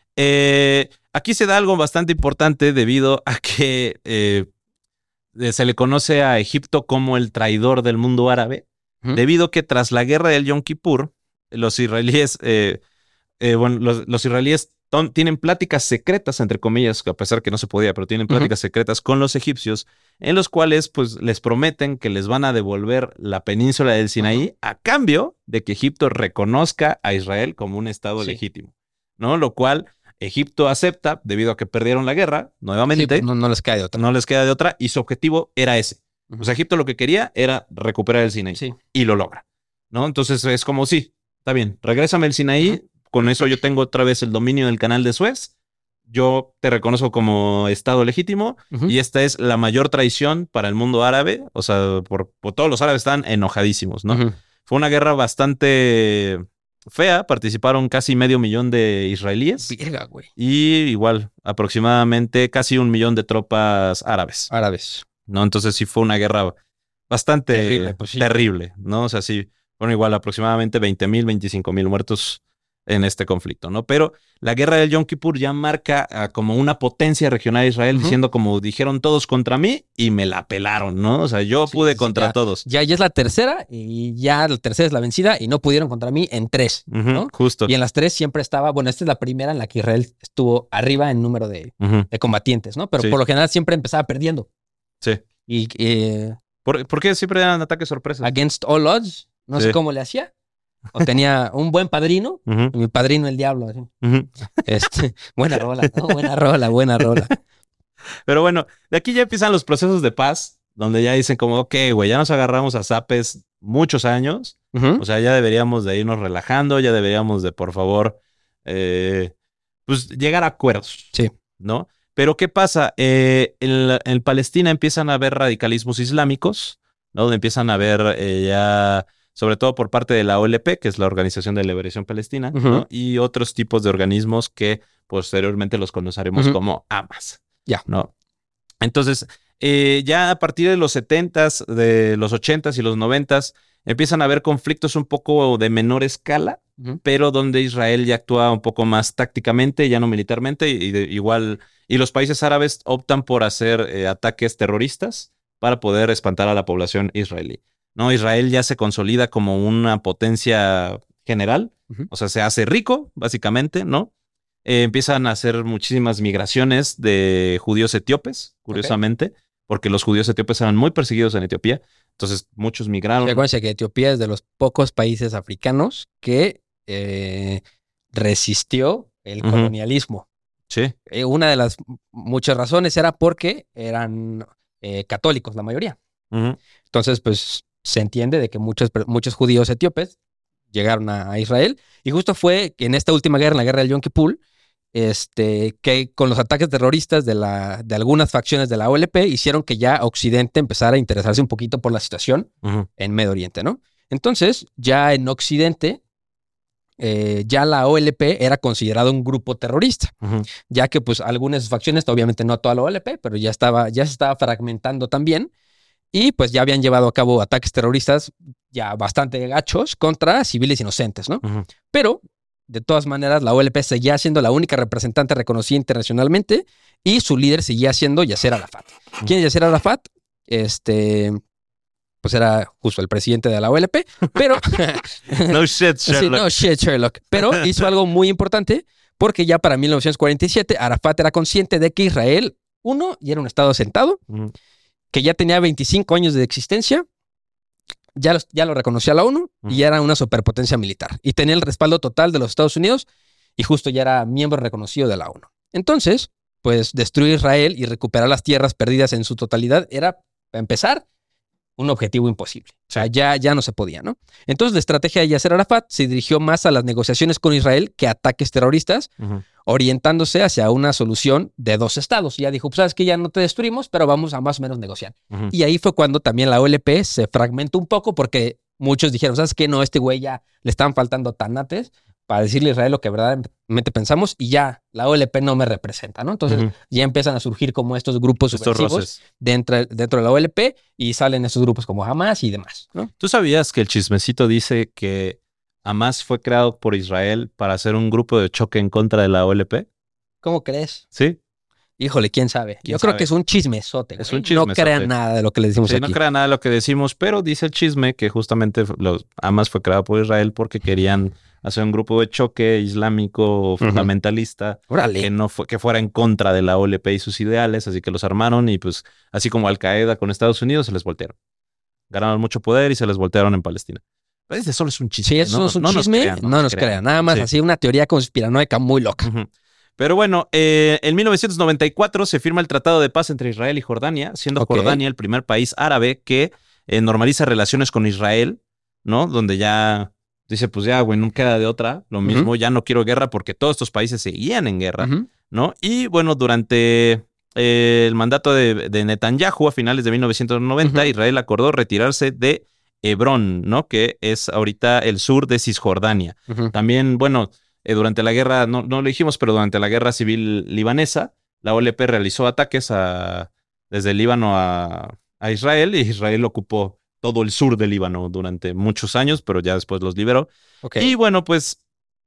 Eh, aquí se da algo bastante importante debido a que eh, se le conoce a Egipto como el traidor del mundo árabe, uh-huh. debido a que tras la guerra del Yom Kippur, los israelíes, eh, eh, bueno, los, los israelíes ton, tienen pláticas secretas, entre comillas, a pesar que no se podía, pero tienen pláticas uh-huh. secretas con los egipcios, en los cuales pues les prometen que les van a devolver la península del Sinaí uh-huh. a cambio de que Egipto reconozca a Israel como un estado sí. legítimo, ¿no? Lo cual Egipto acepta debido a que perdieron la guerra, nuevamente. Sí,
pues no, no les queda de otra.
No les queda de otra y su objetivo era ese. Uh-huh. O sea, Egipto lo que quería era recuperar el Sinaí
sí.
y lo logra, ¿no? Entonces es como, sí, está bien, regrésame el Sinaí, uh-huh. con eso yo tengo otra vez el dominio del canal de Suez, yo te reconozco como estado legítimo uh-huh. y esta es la mayor traición para el mundo árabe, o sea, por, por todos los árabes están enojadísimos, ¿no? Uh-huh. Fue una guerra bastante fea, participaron casi medio millón de israelíes.
Virga, güey.
Y igual, aproximadamente casi un millón de tropas árabes.
Árabes.
¿No? Entonces sí fue una guerra bastante terrible, pues sí. terrible, ¿no? O sea, sí, fueron igual aproximadamente veinte mil, veinticinco mil muertos en este conflicto, ¿no? Pero la guerra del Yom Kippur ya marca uh, como una potencia regional de Israel, uh-huh. diciendo como dijeron todos contra mí y me la pelaron, ¿no? O sea, yo sí, pude sí, contra
ya,
todos.
Ya, ya es la tercera y ya la tercera es la vencida y no pudieron contra mí en tres, uh-huh, ¿no?
Justo.
Y en las tres siempre estaba, bueno, esta es la primera en la que Israel estuvo arriba en número de, uh-huh. de combatientes, ¿no? Pero sí. por lo general siempre empezaba perdiendo.
Sí.
Y eh,
¿Por, ¿Por qué siempre eran ataques sorpresas?
Against all odds, no sí. sé cómo le hacía. O tenía un buen padrino, uh-huh. mi padrino el diablo. Así. Uh-huh. Este, buena rola, ¿no? Buena rola, buena rola.
Pero bueno, de aquí ya empiezan los procesos de paz, donde ya dicen como, ok, güey, ya nos agarramos a zapes muchos años, uh-huh. o sea, ya deberíamos de irnos relajando, ya deberíamos de, por favor, eh, pues llegar a acuerdos,
sí.
¿no? Pero ¿qué pasa? Eh, en, en Palestina empiezan a haber radicalismos islámicos, ¿no? Donde empiezan a haber eh, ya... sobre todo por parte de la O L P, que es la Organización de Liberación Palestina, uh-huh. ¿no? Y otros tipos de organismos que posteriormente los conoceremos uh-huh. como Hamas.
Ya. Yeah.
¿No? Entonces, eh, ya a partir de los setentas, de los ochentas y los noventas, empiezan a haber conflictos un poco de menor escala, uh-huh. pero donde Israel ya actúa un poco más tácticamente, ya no militarmente, y de, igual, y los países árabes optan por hacer eh, ataques terroristas para poder espantar a la población israelí. ¿No? Israel ya se consolida como una potencia general, uh-huh. o sea, se hace rico, básicamente, ¿no? Eh, empiezan a hacer muchísimas migraciones de judíos etíopes, curiosamente, okay. porque los judíos etíopes eran muy perseguidos en Etiopía, entonces muchos migraron.
Sí, acuérdense que Etiopía es de los pocos países africanos que eh, resistió el uh-huh. colonialismo.
Sí.
Eh, una de las muchas razones era porque eran eh, católicos, la mayoría.
Uh-huh.
Entonces, pues... se entiende de que muchos, muchos judíos etíopes llegaron a, a Israel y justo fue que en esta última guerra, en la guerra del Yom Kippur, este, que con los ataques terroristas de, la, de algunas facciones de la O L P hicieron que ya Occidente empezara a interesarse un poquito por la situación uh-huh. en Medio Oriente, ¿no? Entonces, ya en Occidente, eh, ya la O L P era considerado un grupo terrorista, uh-huh. ya que pues algunas facciones, obviamente no toda la O L P, pero ya, estaba, ya se estaba fragmentando también, y pues ya habían llevado a cabo ataques terroristas ya bastante gachos contra civiles inocentes, ¿no? Uh-huh. Pero de todas maneras, la O L P seguía siendo la única representante reconocida internacionalmente y su líder seguía siendo Yasser Arafat. ¿Quién es Yasser Arafat? Este, pues era justo el presidente de la O L P, pero...
no shit, Sherlock.
Sí, no shit, Sherlock. Pero hizo algo muy importante porque ya para mil novecientos cuarenta y siete Arafat era consciente de que Israel, uno, ya era un estado asentado, uh-huh. que ya tenía veinticinco años de existencia, Ya lo, ya lo reconocía la ONU y ya era una superpotencia militar. Y tenía el respaldo total de los Estados Unidos y justo ya era miembro reconocido de la ONU. Entonces, pues destruir Israel y recuperar las tierras perdidas en su totalidad era, para empezar, un objetivo imposible. O sea, ya, ya no se podía, ¿no? Entonces, la estrategia de Yasser Arafat se dirigió más a las negociaciones con Israel que a ataques terroristas, uh-huh. orientándose hacia una solución de dos estados. Y ya dijo, pues sabes que ya no te destruimos, pero vamos a más o menos negociar. Uh-huh. Y ahí fue cuando también la O L P se fragmentó un poco porque muchos dijeron, ¿sabes qué? No, este güey ya le están faltando tanates para decirle a Israel lo que verdaderamente pensamos y ya la O L P no me representa, ¿no? Entonces uh-huh. ya empiezan a surgir como estos grupos
estos
subversivos dentro, dentro de la O L P y salen estos grupos como Hamas y demás, ¿no?
¿Tú sabías que el chismecito dice que Hamas fue creado por Israel para hacer un grupo de choque en contra de la O L P?
¿Cómo crees?
Sí.
Híjole, ¿quién sabe?
¿Quién
Yo
sabe?
creo que es un chismesote.
Es un chismesote.
No crean nada de lo que le decimos
sí,
aquí.
No crean nada de lo que decimos, pero dice el chisme que justamente los Hamas fue creado por Israel porque querían hacer un grupo de choque islámico fundamentalista
uh-huh.
que no fue, que fuera en contra de la O L P y sus ideales, así que los armaron y pues así como Al Qaeda con Estados Unidos se les voltearon. Ganaron mucho poder y se les voltearon en Palestina. Pero ese solo es un chisme.
Sí, eso
no,
es un
no
chisme.
Nos crean, no,
no nos crean. crean. Nada más sí. así una teoría conspiranoica muy loca.
Uh-huh. Pero bueno, eh, en mil novecientos noventa y cuatro se firma el Tratado de Paz entre Israel y Jordania, siendo okay. Jordania el primer país árabe que eh, normaliza relaciones con Israel, ¿no? Donde ya dice, pues ya, güey, no queda de otra. Lo mismo, uh-huh. ya no quiero guerra porque todos estos países seguían en guerra, uh-huh. ¿no? Y bueno, durante eh, el mandato de, de Netanyahu a finales de mil novecientos noventa, uh-huh. Israel acordó retirarse de Hebrón, ¿no? Que es ahorita el sur de Cisjordania. Uh-huh. También, bueno... Eh, durante la guerra, no, no lo dijimos, pero durante la guerra civil libanesa, la O L P realizó ataques a, desde el Líbano a, a Israel y Israel ocupó todo el sur del Líbano durante muchos años, pero ya después los liberó. Okay. Y bueno, pues,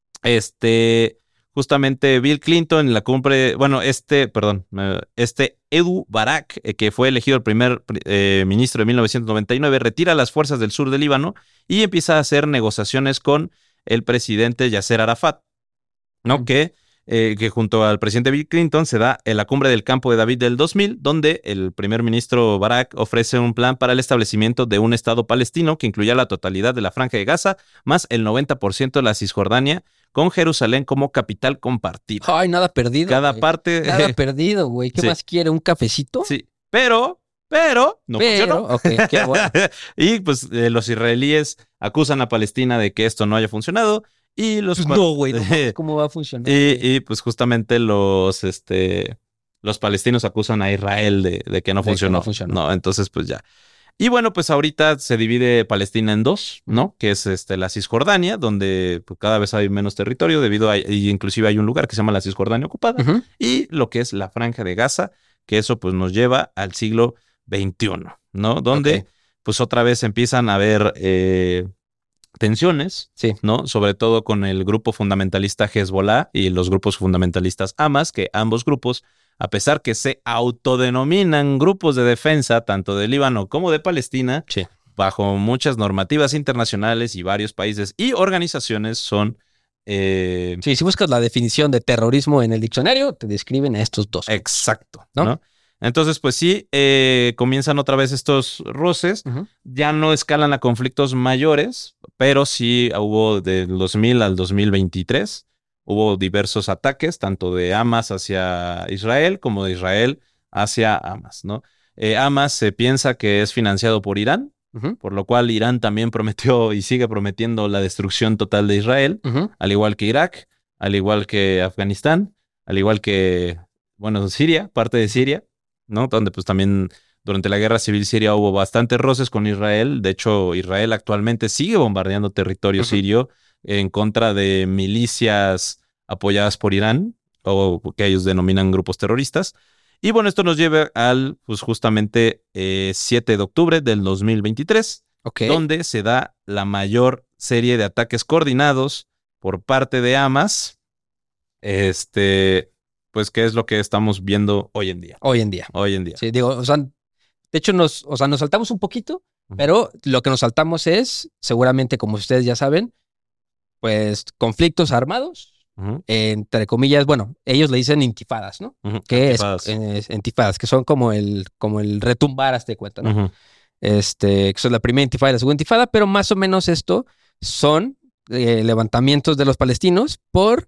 este, justamente Bill Clinton en la cumbre, bueno, este, perdón, este Ehud Barak, eh, que fue elegido el primer eh, ministro de mil novecientos noventa y nueve, retira las fuerzas del sur del Líbano y empieza a hacer negociaciones con el presidente Yasser Arafat, ¿no? Mm. Que, eh, que junto al presidente Bill Clinton se da en la cumbre del Campo de David del dos mil, donde el primer ministro Barak ofrece un plan para el establecimiento de un estado palestino que incluya la totalidad de la Franja de Gaza, más el noventa por ciento de la Cisjordania, con Jerusalén como capital compartida.
Ay, nada perdido.
Cada
güey.
parte...
Nada perdido, güey. ¿Qué
sí.
más quiere? ¿Un cafecito?
Sí, pero... Pero no
Pero,
funcionó.
Okay, qué bueno.
Y pues eh, los israelíes acusan a Palestina de que esto no haya funcionado. Y los
pues no, güey, no, ¿cómo va a funcionar?
Y, y pues justamente los, este, los palestinos acusan a Israel de, de que no de funcionó. Que no funcionó. No, entonces pues ya. Y bueno, pues ahorita se divide Palestina en dos, ¿no? Que es este, la Cisjordania, donde pues, cada vez hay menos territorio, debido a, y inclusive hay un lugar que se llama la Cisjordania ocupada, uh-huh. y lo que es la Franja de Gaza, que eso pues nos lleva al siglo veintiuno, ¿no? Donde okay. pues otra vez empiezan a haber eh, tensiones,
sí.
¿no? Sobre todo con el grupo fundamentalista Hezbollah y los grupos fundamentalistas Hamas, que ambos grupos, a pesar que se autodenominan grupos de defensa tanto de Líbano como de Palestina,
sí.
bajo muchas normativas internacionales y varios países y organizaciones son... Eh...
Sí, si buscas la definición de terrorismo en el diccionario, te describen a estos dos.
Exacto, ¿no? ¿no? Entonces, pues sí, eh, comienzan otra vez estos roces, uh-huh. ya no escalan a conflictos mayores, pero sí hubo del dos mil al dos mil veintitrés, hubo diversos ataques, tanto de Hamas hacia Israel como de Israel hacia Hamas, ¿no? Eh, Hamas se piensa que es financiado por Irán, uh-huh. por lo cual Irán también prometió y sigue prometiendo la destrucción total de Israel, uh-huh. al igual que Irak, al igual que Afganistán, al igual que, bueno, Siria, parte de Siria, ¿no? Donde pues también durante la guerra civil siria hubo bastantes roces con Israel. De hecho, Israel actualmente sigue bombardeando territorio uh-huh. sirio en contra de milicias apoyadas por Irán, o que ellos denominan grupos terroristas. Y bueno, esto nos lleva al, pues justamente, eh, siete de octubre del dos mil veintitrés, okay. donde se da la mayor serie de ataques coordinados por parte de Hamas, este, pues, ¿qué es lo que estamos viendo hoy en día?
Hoy en día.
Hoy en día.
Sí, digo, o sea, de hecho, nos, o sea, nos saltamos un poquito, uh-huh. pero lo que nos saltamos es, seguramente, como ustedes ya saben, pues, conflictos armados. Uh-huh. Entre comillas, bueno, ellos le dicen intifadas, ¿no?
Uh-huh.
Que
intifadas.
Es, es intifadas, que son como el, como el retumbar, hazte cuenta, ¿no?
Uh-huh.
Este, que son la primera intifada y la segunda intifada, pero más o menos esto son eh, levantamientos de los palestinos por,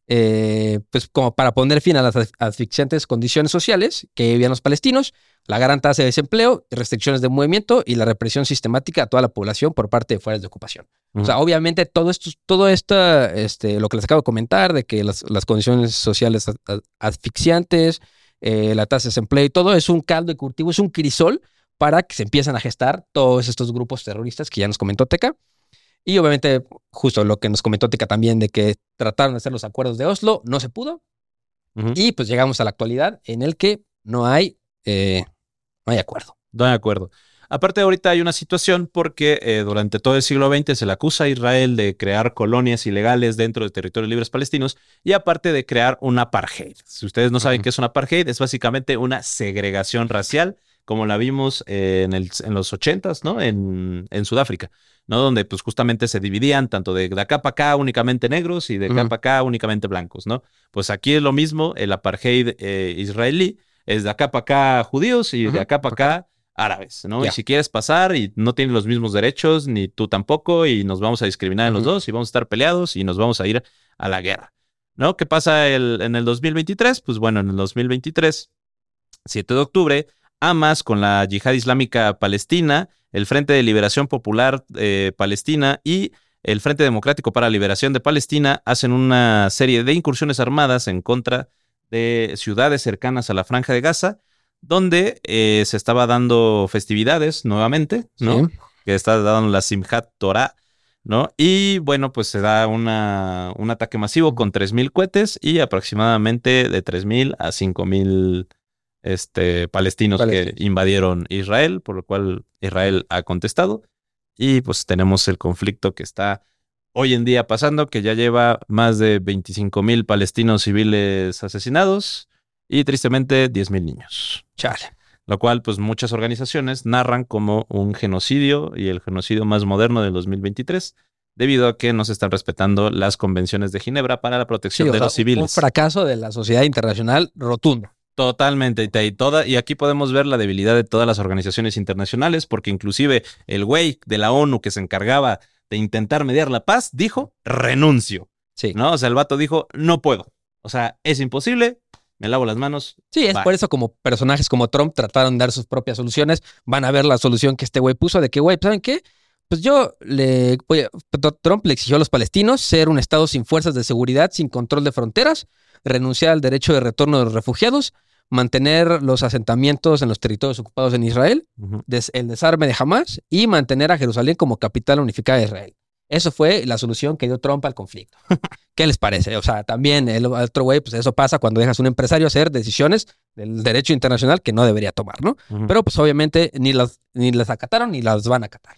eh, pues como para poner fin a las asfixiantes condiciones sociales que vivían los palestinos, la gran tasa de desempleo, restricciones de movimiento y la represión sistemática a toda la población por parte de fuerzas de ocupación. Uh-huh. O sea, obviamente todo esto, todo esto, este, lo que les acabo de comentar, de que las, las condiciones sociales asfixiantes, eh, la tasa de desempleo y todo, es un caldo de cultivo, es un crisol para que se empiecen a gestar todos estos grupos terroristas que ya nos comentó Teca. Y obviamente, justo lo que nos comentó Teca también, de que trataron de hacer los acuerdos de Oslo, no se pudo. Uh-huh. Y pues llegamos a la actualidad en el que no hay... Eh, no hay acuerdo.
No hay acuerdo. Aparte, ahorita hay una situación porque eh, durante todo el siglo veinte se le acusa a Israel de crear colonias ilegales dentro de territorios libres palestinos y aparte de crear un apartheid. Si ustedes no saben uh-huh. qué es un apartheid, es básicamente una segregación racial, como la vimos eh, en, el, en los ochentas, ¿no? En, en Sudáfrica, ¿no? Donde pues justamente se dividían tanto de, de acá para acá únicamente negros y de acá uh-huh. para acá únicamente blancos, ¿no? Pues aquí es lo mismo, el apartheid eh, israelí es de acá para acá judíos y uh-huh. de acá para acá árabes, ¿no? Yeah. Y si quieres pasar y no tienes los mismos derechos, ni tú tampoco, y nos vamos a discriminar uh-huh. en los dos, y vamos a estar peleados, y nos vamos a ir a la guerra, ¿no? ¿Qué pasa el, en el dos mil veintitrés? Pues bueno, en el dos mil veintitrés, siete de octubre, Hamas con la Yihad Islámica Palestina, el Frente de Liberación Popular eh, Palestina y el Frente Democrático para la Liberación de Palestina hacen una serie de incursiones armadas en contra de ciudades cercanas a la Franja de Gaza, donde eh, se estaba dando festividades nuevamente, ¿no? Sí. Que está dando la Simchat Torah, ¿no? Y bueno, pues se da una, un ataque masivo con tres mil cohetes y aproximadamente de tres mil a cinco mil este, palestinos Palestina. que invadieron Israel, por lo cual Israel ha contestado. Y pues tenemos el conflicto que está hoy en día pasando, que ya lleva más de veinticinco mil palestinos civiles asesinados y tristemente diez mil niños.
Chale.
Lo cual, pues muchas organizaciones narran como un genocidio y el genocidio más moderno del dos mil veintitrés, debido a que no se están respetando las convenciones de Ginebra para la protección sí, de sea, los civiles.
Un fracaso de la sociedad internacional rotundo.
Totalmente, y, toda, y aquí podemos ver la debilidad de todas las organizaciones internacionales, porque inclusive el güey de la ONU que se encargaba de intentar mediar la paz, dijo, renuncio.
Sí.
¿No? O sea, el vato dijo, no puedo. O sea, es imposible, me lavo las manos.
Sí, es bye. Por eso como personajes como Trump trataron de dar sus propias soluciones. Van a ver la solución que este güey puso de que, güey, ¿saben qué? Pues yo le... Oye, Trump le exigió a los palestinos ser un estado sin fuerzas de seguridad, sin control de fronteras, renunciar al derecho de retorno de los refugiados, mantener los asentamientos en los territorios ocupados en Israel, uh-huh. des, el desarme de Hamas y mantener a Jerusalén como capital unificada de Israel. Eso fue la solución que dio Trump al conflicto. ¿Qué les parece? O sea, también el otro güey, pues eso pasa cuando dejas a un empresario hacer decisiones del derecho internacional que no debería tomar, ¿no? Uh-huh. Pero pues obviamente ni las, ni las acataron ni las van a acatar.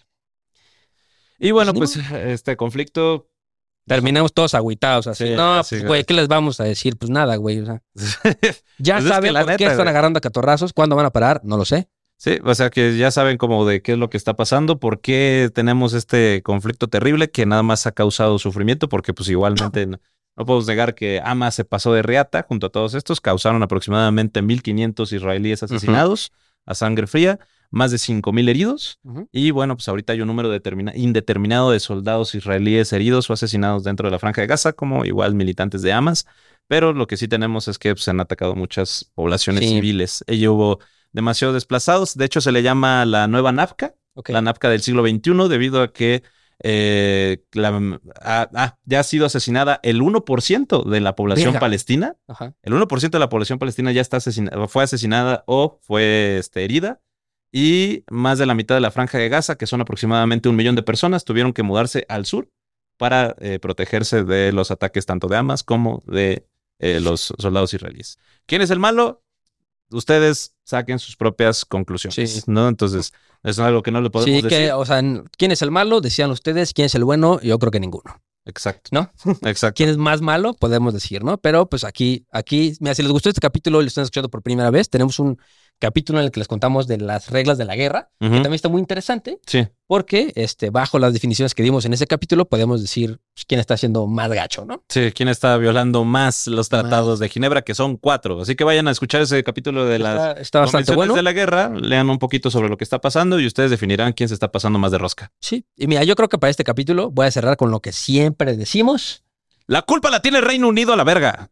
Y bueno, pues, pues este conflicto...
Terminamos todos agüitados, así. Sí, no,
sí,
pues, güey, ¿qué les vamos a decir? Pues nada, güey. O sea, ya
pues
saben
es que
por
neta,
qué están
güey.
agarrando a catorrazos. ¿Cuándo van a parar? No lo sé.
Sí, o sea que ya saben como de qué es lo que está pasando, por qué tenemos este conflicto terrible que nada más ha causado sufrimiento, porque pues igualmente no, no podemos negar que Hamas se pasó de riata junto a todos estos, causaron aproximadamente mil quinientos israelíes asesinados uh-huh. a sangre fría, más de cinco mil heridos, uh-huh. y bueno, pues ahorita hay un número determina- indeterminado de soldados israelíes heridos o asesinados dentro de la Franja de Gaza, como igual militantes de Hamas, pero lo que sí tenemos es que pues, se han atacado muchas poblaciones sí. civiles. Y hubo demasiado desplazados, de hecho se le llama la nueva NAFCA, okay. la NAFCA del siglo veintiuno, debido a que eh, la, ah, ah, ya ha sido asesinada el uno por ciento de la población
Verga.
palestina.
Ajá.
El uno por ciento de la población palestina ya está asesinada, fue asesinada o fue este, herida. Y más de la mitad de la franja de Gaza, que son aproximadamente un millón de personas, tuvieron que mudarse al sur para eh, protegerse de los ataques tanto de Hamas como de eh, los soldados israelíes. ¿Quién es el malo? Ustedes saquen sus propias conclusiones,
Sí.
¿no? Entonces, eso es algo que no le podemos
Sí,
decir.
que, o sea, ¿quién es el malo? Decían ustedes. ¿Quién es el bueno? Yo creo que ninguno,
Exacto.
¿no?
Exacto.
¿Quién es más malo? Podemos decir, ¿no? Pero pues aquí, aquí, mira, si les gustó este capítulo y lo están escuchando por primera vez, tenemos un capítulo en el que les contamos de las reglas de la guerra,
Ujú.
que también está muy interesante,
Sí.
porque este, bajo las definiciones que dimos en ese capítulo, podemos decir pues, quién está siendo más gacho, ¿no?
Sí, ¿quién está violando más los tratados de Ginebra? Que son cuatro. Así que vayan a escuchar ese capítulo de las
Está, está bastante
convenciones
bueno.
de la guerra, lean un poquito sobre lo que está pasando y ustedes definirán quién se está pasando más de rosca.
Sí, y mira, yo creo que para este capítulo voy a cerrar con lo que siempre decimos.
La culpa la tiene el Reino Unido a la verga.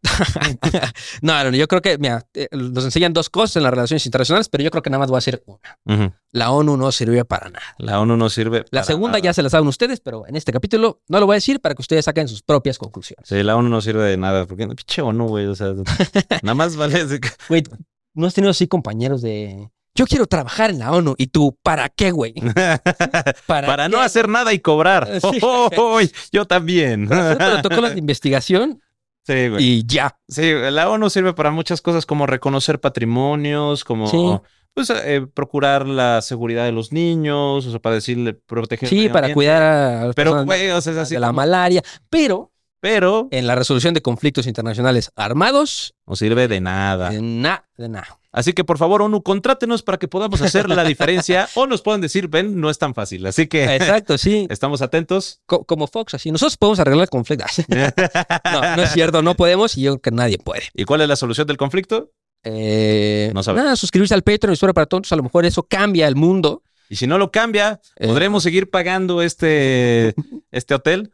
No, no, yo creo que, mira, eh, nos enseñan dos cosas en las relaciones internacionales, pero yo creo que nada más voy a hacer una.
Ujú.
La ONU no sirve para nada.
La ONU no sirve.
La
para
segunda
nada.
ya se la saben ustedes, pero en este capítulo no lo voy a decir para que ustedes saquen sus propias conclusiones.
Sí, la ONU no sirve de nada. Porque pinche ONU, güey. O sea, nada más vale. así que-
Güey, ¿no has tenido así compañeros de... Yo quiero trabajar en la ONU. ¿Y tú, para qué, güey? ¿Para,
Para
qué?
no hacer nada y cobrar.
Sí.
Oh, oh, oh, yo también.
Para hacer protocolos de investigación
Sí, güey.
y ya.
Sí, la ONU sirve para muchas cosas como reconocer patrimonios, como
Sí.
pues, eh, procurar la seguridad de los niños, o sea, para decirle, proteger. el
Sí,
medio
para
ambiente.
cuidar a las
Pero,
personas
güey, o sea, es así
de la
como-
malaria. Pero
Pero
en la resolución de conflictos internacionales armados,
no sirve de nada.
de nada, de nada.
Así que, por favor, ONU, contrátenos para que podamos hacer la diferencia. O nos pueden decir, ven, no es tan fácil. Así que
Exacto, sí.
estamos atentos.
Co- como Fox, así. Nosotros podemos arreglar conflictos. No, no es cierto, no podemos y yo creo que nadie puede.
¿Y cuál es la solución del conflicto?
Eh,
No sabemos.
Nada, suscribirse al Patreon y Historia para Tontos, a lo mejor eso cambia el mundo.
Y si no lo cambia,
Eh.
¿podremos seguir pagando este, este hotel?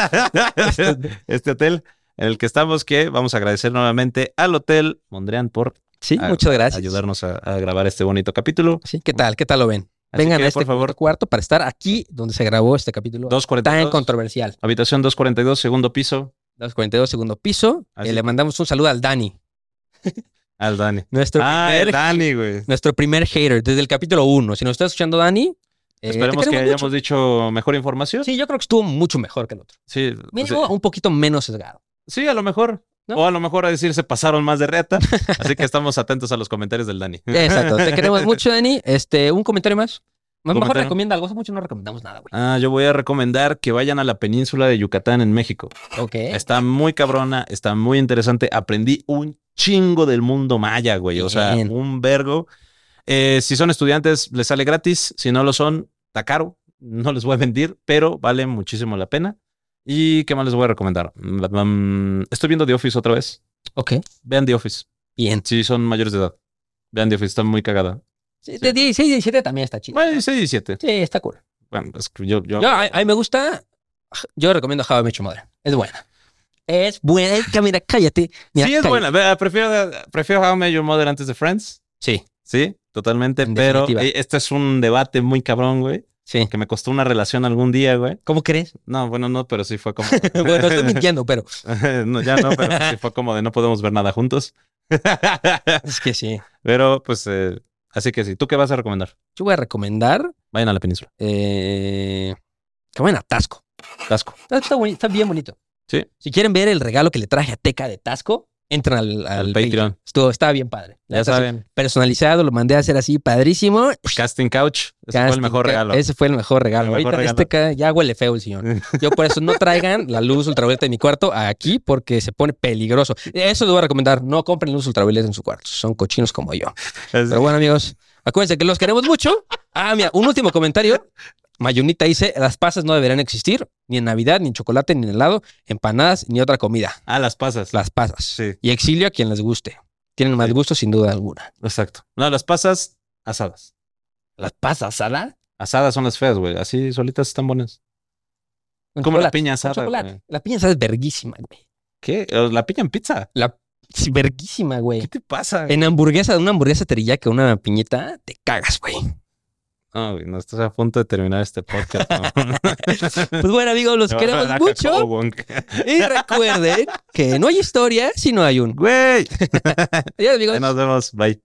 este hotel en el que estamos, que vamos a agradecer nuevamente al Hotel Mondrian por
Sí,
a-
muchas gracias.
ayudarnos a, a grabar este bonito capítulo.
Sí, ¿qué tal? ¿Qué tal lo ven?
Así
Vengan
que,
a este
por favor,
cuarto para estar aquí donde se grabó este capítulo
doscientos cuarenta y
tan
dos,
controversial.
habitación doscientos cuarenta y dos, segundo piso,
doscientos cuarenta y dos, segundo piso.
Así
Eh, le
que-
mandamos un saludo al Dani,
al Dani.
nuestro,
Ah,
primer,
el Dani, güey.
nuestro primer hater desde el capítulo uno. Si nos está escuchando Dani, eh,
Esperemos
te
que
queremos
hayamos
mucho.
dicho mejor información.
Sí, yo creo que estuvo mucho mejor que el otro.
Sí,
Mínimo
o sea,
un poquito menos sesgado.
sí, a lo mejor.
¿No?
O a lo mejor a decir se pasaron más de reata. Así que estamos atentos a los comentarios del Dani.
Exacto, te queremos mucho, Dani. Este, un comentario más. Mejor
Comentario.
recomienda algo. Hace mucho no recomendamos nada, güey.
Ah, yo voy a recomendar que vayan a la península de Yucatán en México.
Ok.
Está muy cabrona, está muy interesante. Aprendí un chingo del mundo maya, güey. O sea,
Bien.
un vergo. Eh, si son estudiantes, les sale gratis. Si no lo son, está caro. No les voy a mentir, pero vale muchísimo la pena. ¿Y qué más les voy a recomendar? Mm, estoy viendo The Office otra vez.
Ok.
Vean The Office.
Bien.
Si son mayores de edad. Vean The Office, está muy cagada.
Sí, de dieciséis, diecisiete también está chido.
Bueno, dieciséis, diecisiete.
Sí, está cool.
Bueno, es que yo, yo,
Yo, a, a mí me gusta. Yo recomiendo How I Met Your Mother. Es buena. Es buena. Es que, mira, cállate. Mira,
sí, es
cállate.
buena. Vea, Prefiero, prefiero How I Met Your Mother antes de Friends.
Sí,
Sí, totalmente.
En
Pero
definitiva.
eh, este es un debate muy cabrón, güey.
sí.
Que me costó una relación algún día, güey.
¿Cómo crees?
No, bueno, no, pero sí fue como.
Bueno, no estoy mintiendo, pero
no, ya no, pero sí fue como de no podemos ver nada juntos.
es que sí.
Pero, pues, eh, así que sí. ¿Tú qué vas a recomendar?
Yo voy a recomendar
Vayan a la península.
eh, que vayan a Tasco.
Tasco.
Está, está boni- está bien bonito.
Sí.
Si quieren ver el regalo que le traje a Teca de Tasco, entren al, al
Al Patreon.
Estuvo, estaba bien padre. La
Ya
neta, sí,
saben.
personalizado, lo mandé a hacer así, padrísimo.
Casting Couch. Ese fue el
Casting,
mejor
ca-
regalo.
Ese fue el mejor regalo.
El mejor
Ahorita
regalo.
este ca- ya huele feo el señor. Yo por eso no traigan la luz ultravioleta de mi cuarto aquí porque se pone peligroso. Eso les voy a recomendar. No compren luz ultravioleta en su cuarto. Son cochinos como yo. Pero bueno, amigos, acuérdense que los queremos mucho. Ah, mira, un último comentario. Mayunita dice, las pasas no deberían existir ni en Navidad, ni en chocolate, ni en helado, empanadas, ni otra comida.
Ah, las pasas.
Las pasas.
Sí.
Y exilio a quien les guste. Tienen más
Sí.
gusto sin duda alguna.
Exacto. No, las pasas asadas.
¿Las pasas, Sala?
Asadas son las feas, güey. Así solitas están buenas.
Con
Como la
chocolate,
piña
con
asada,
chocolate.
güey.
La piña asada es verguísima, güey.
¿Qué? La piña en pizza.
La sí, verguísima, güey.
¿Qué te pasa?
En hamburguesa, una hamburguesa teriyaki con una piñeta, te cagas, güey.
Oh, no estás a punto de terminar este podcast. ¿No?
Pues bueno, amigos, los queremos mucho. Y recuerden que no hay historia si no hay un
güey.
Adiós, amigos.
Nos vemos. Bye.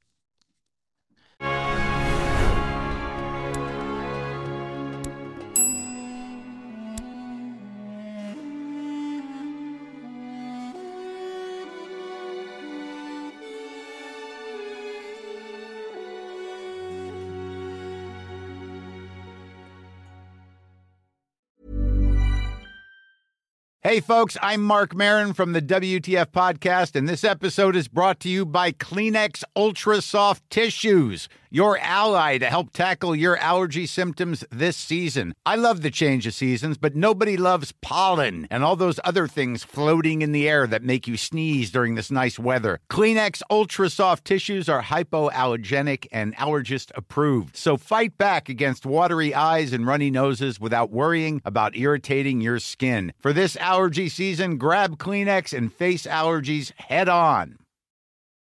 Hey, folks, I'm Mark Maron from the W T F Podcast, and this episode is brought to you by Kleenex Ultra Soft Tissues, your ally to help tackle your allergy symptoms this season. I love the change of seasons, but nobody loves pollen and all those other things floating in the air that make you sneeze during this nice weather. Kleenex Ultra Soft Tissues are hypoallergenic and allergist approved, so fight back against watery eyes and runny noses without worrying about irritating your skin. For this allergy season, grab Kleenex and face allergies head on.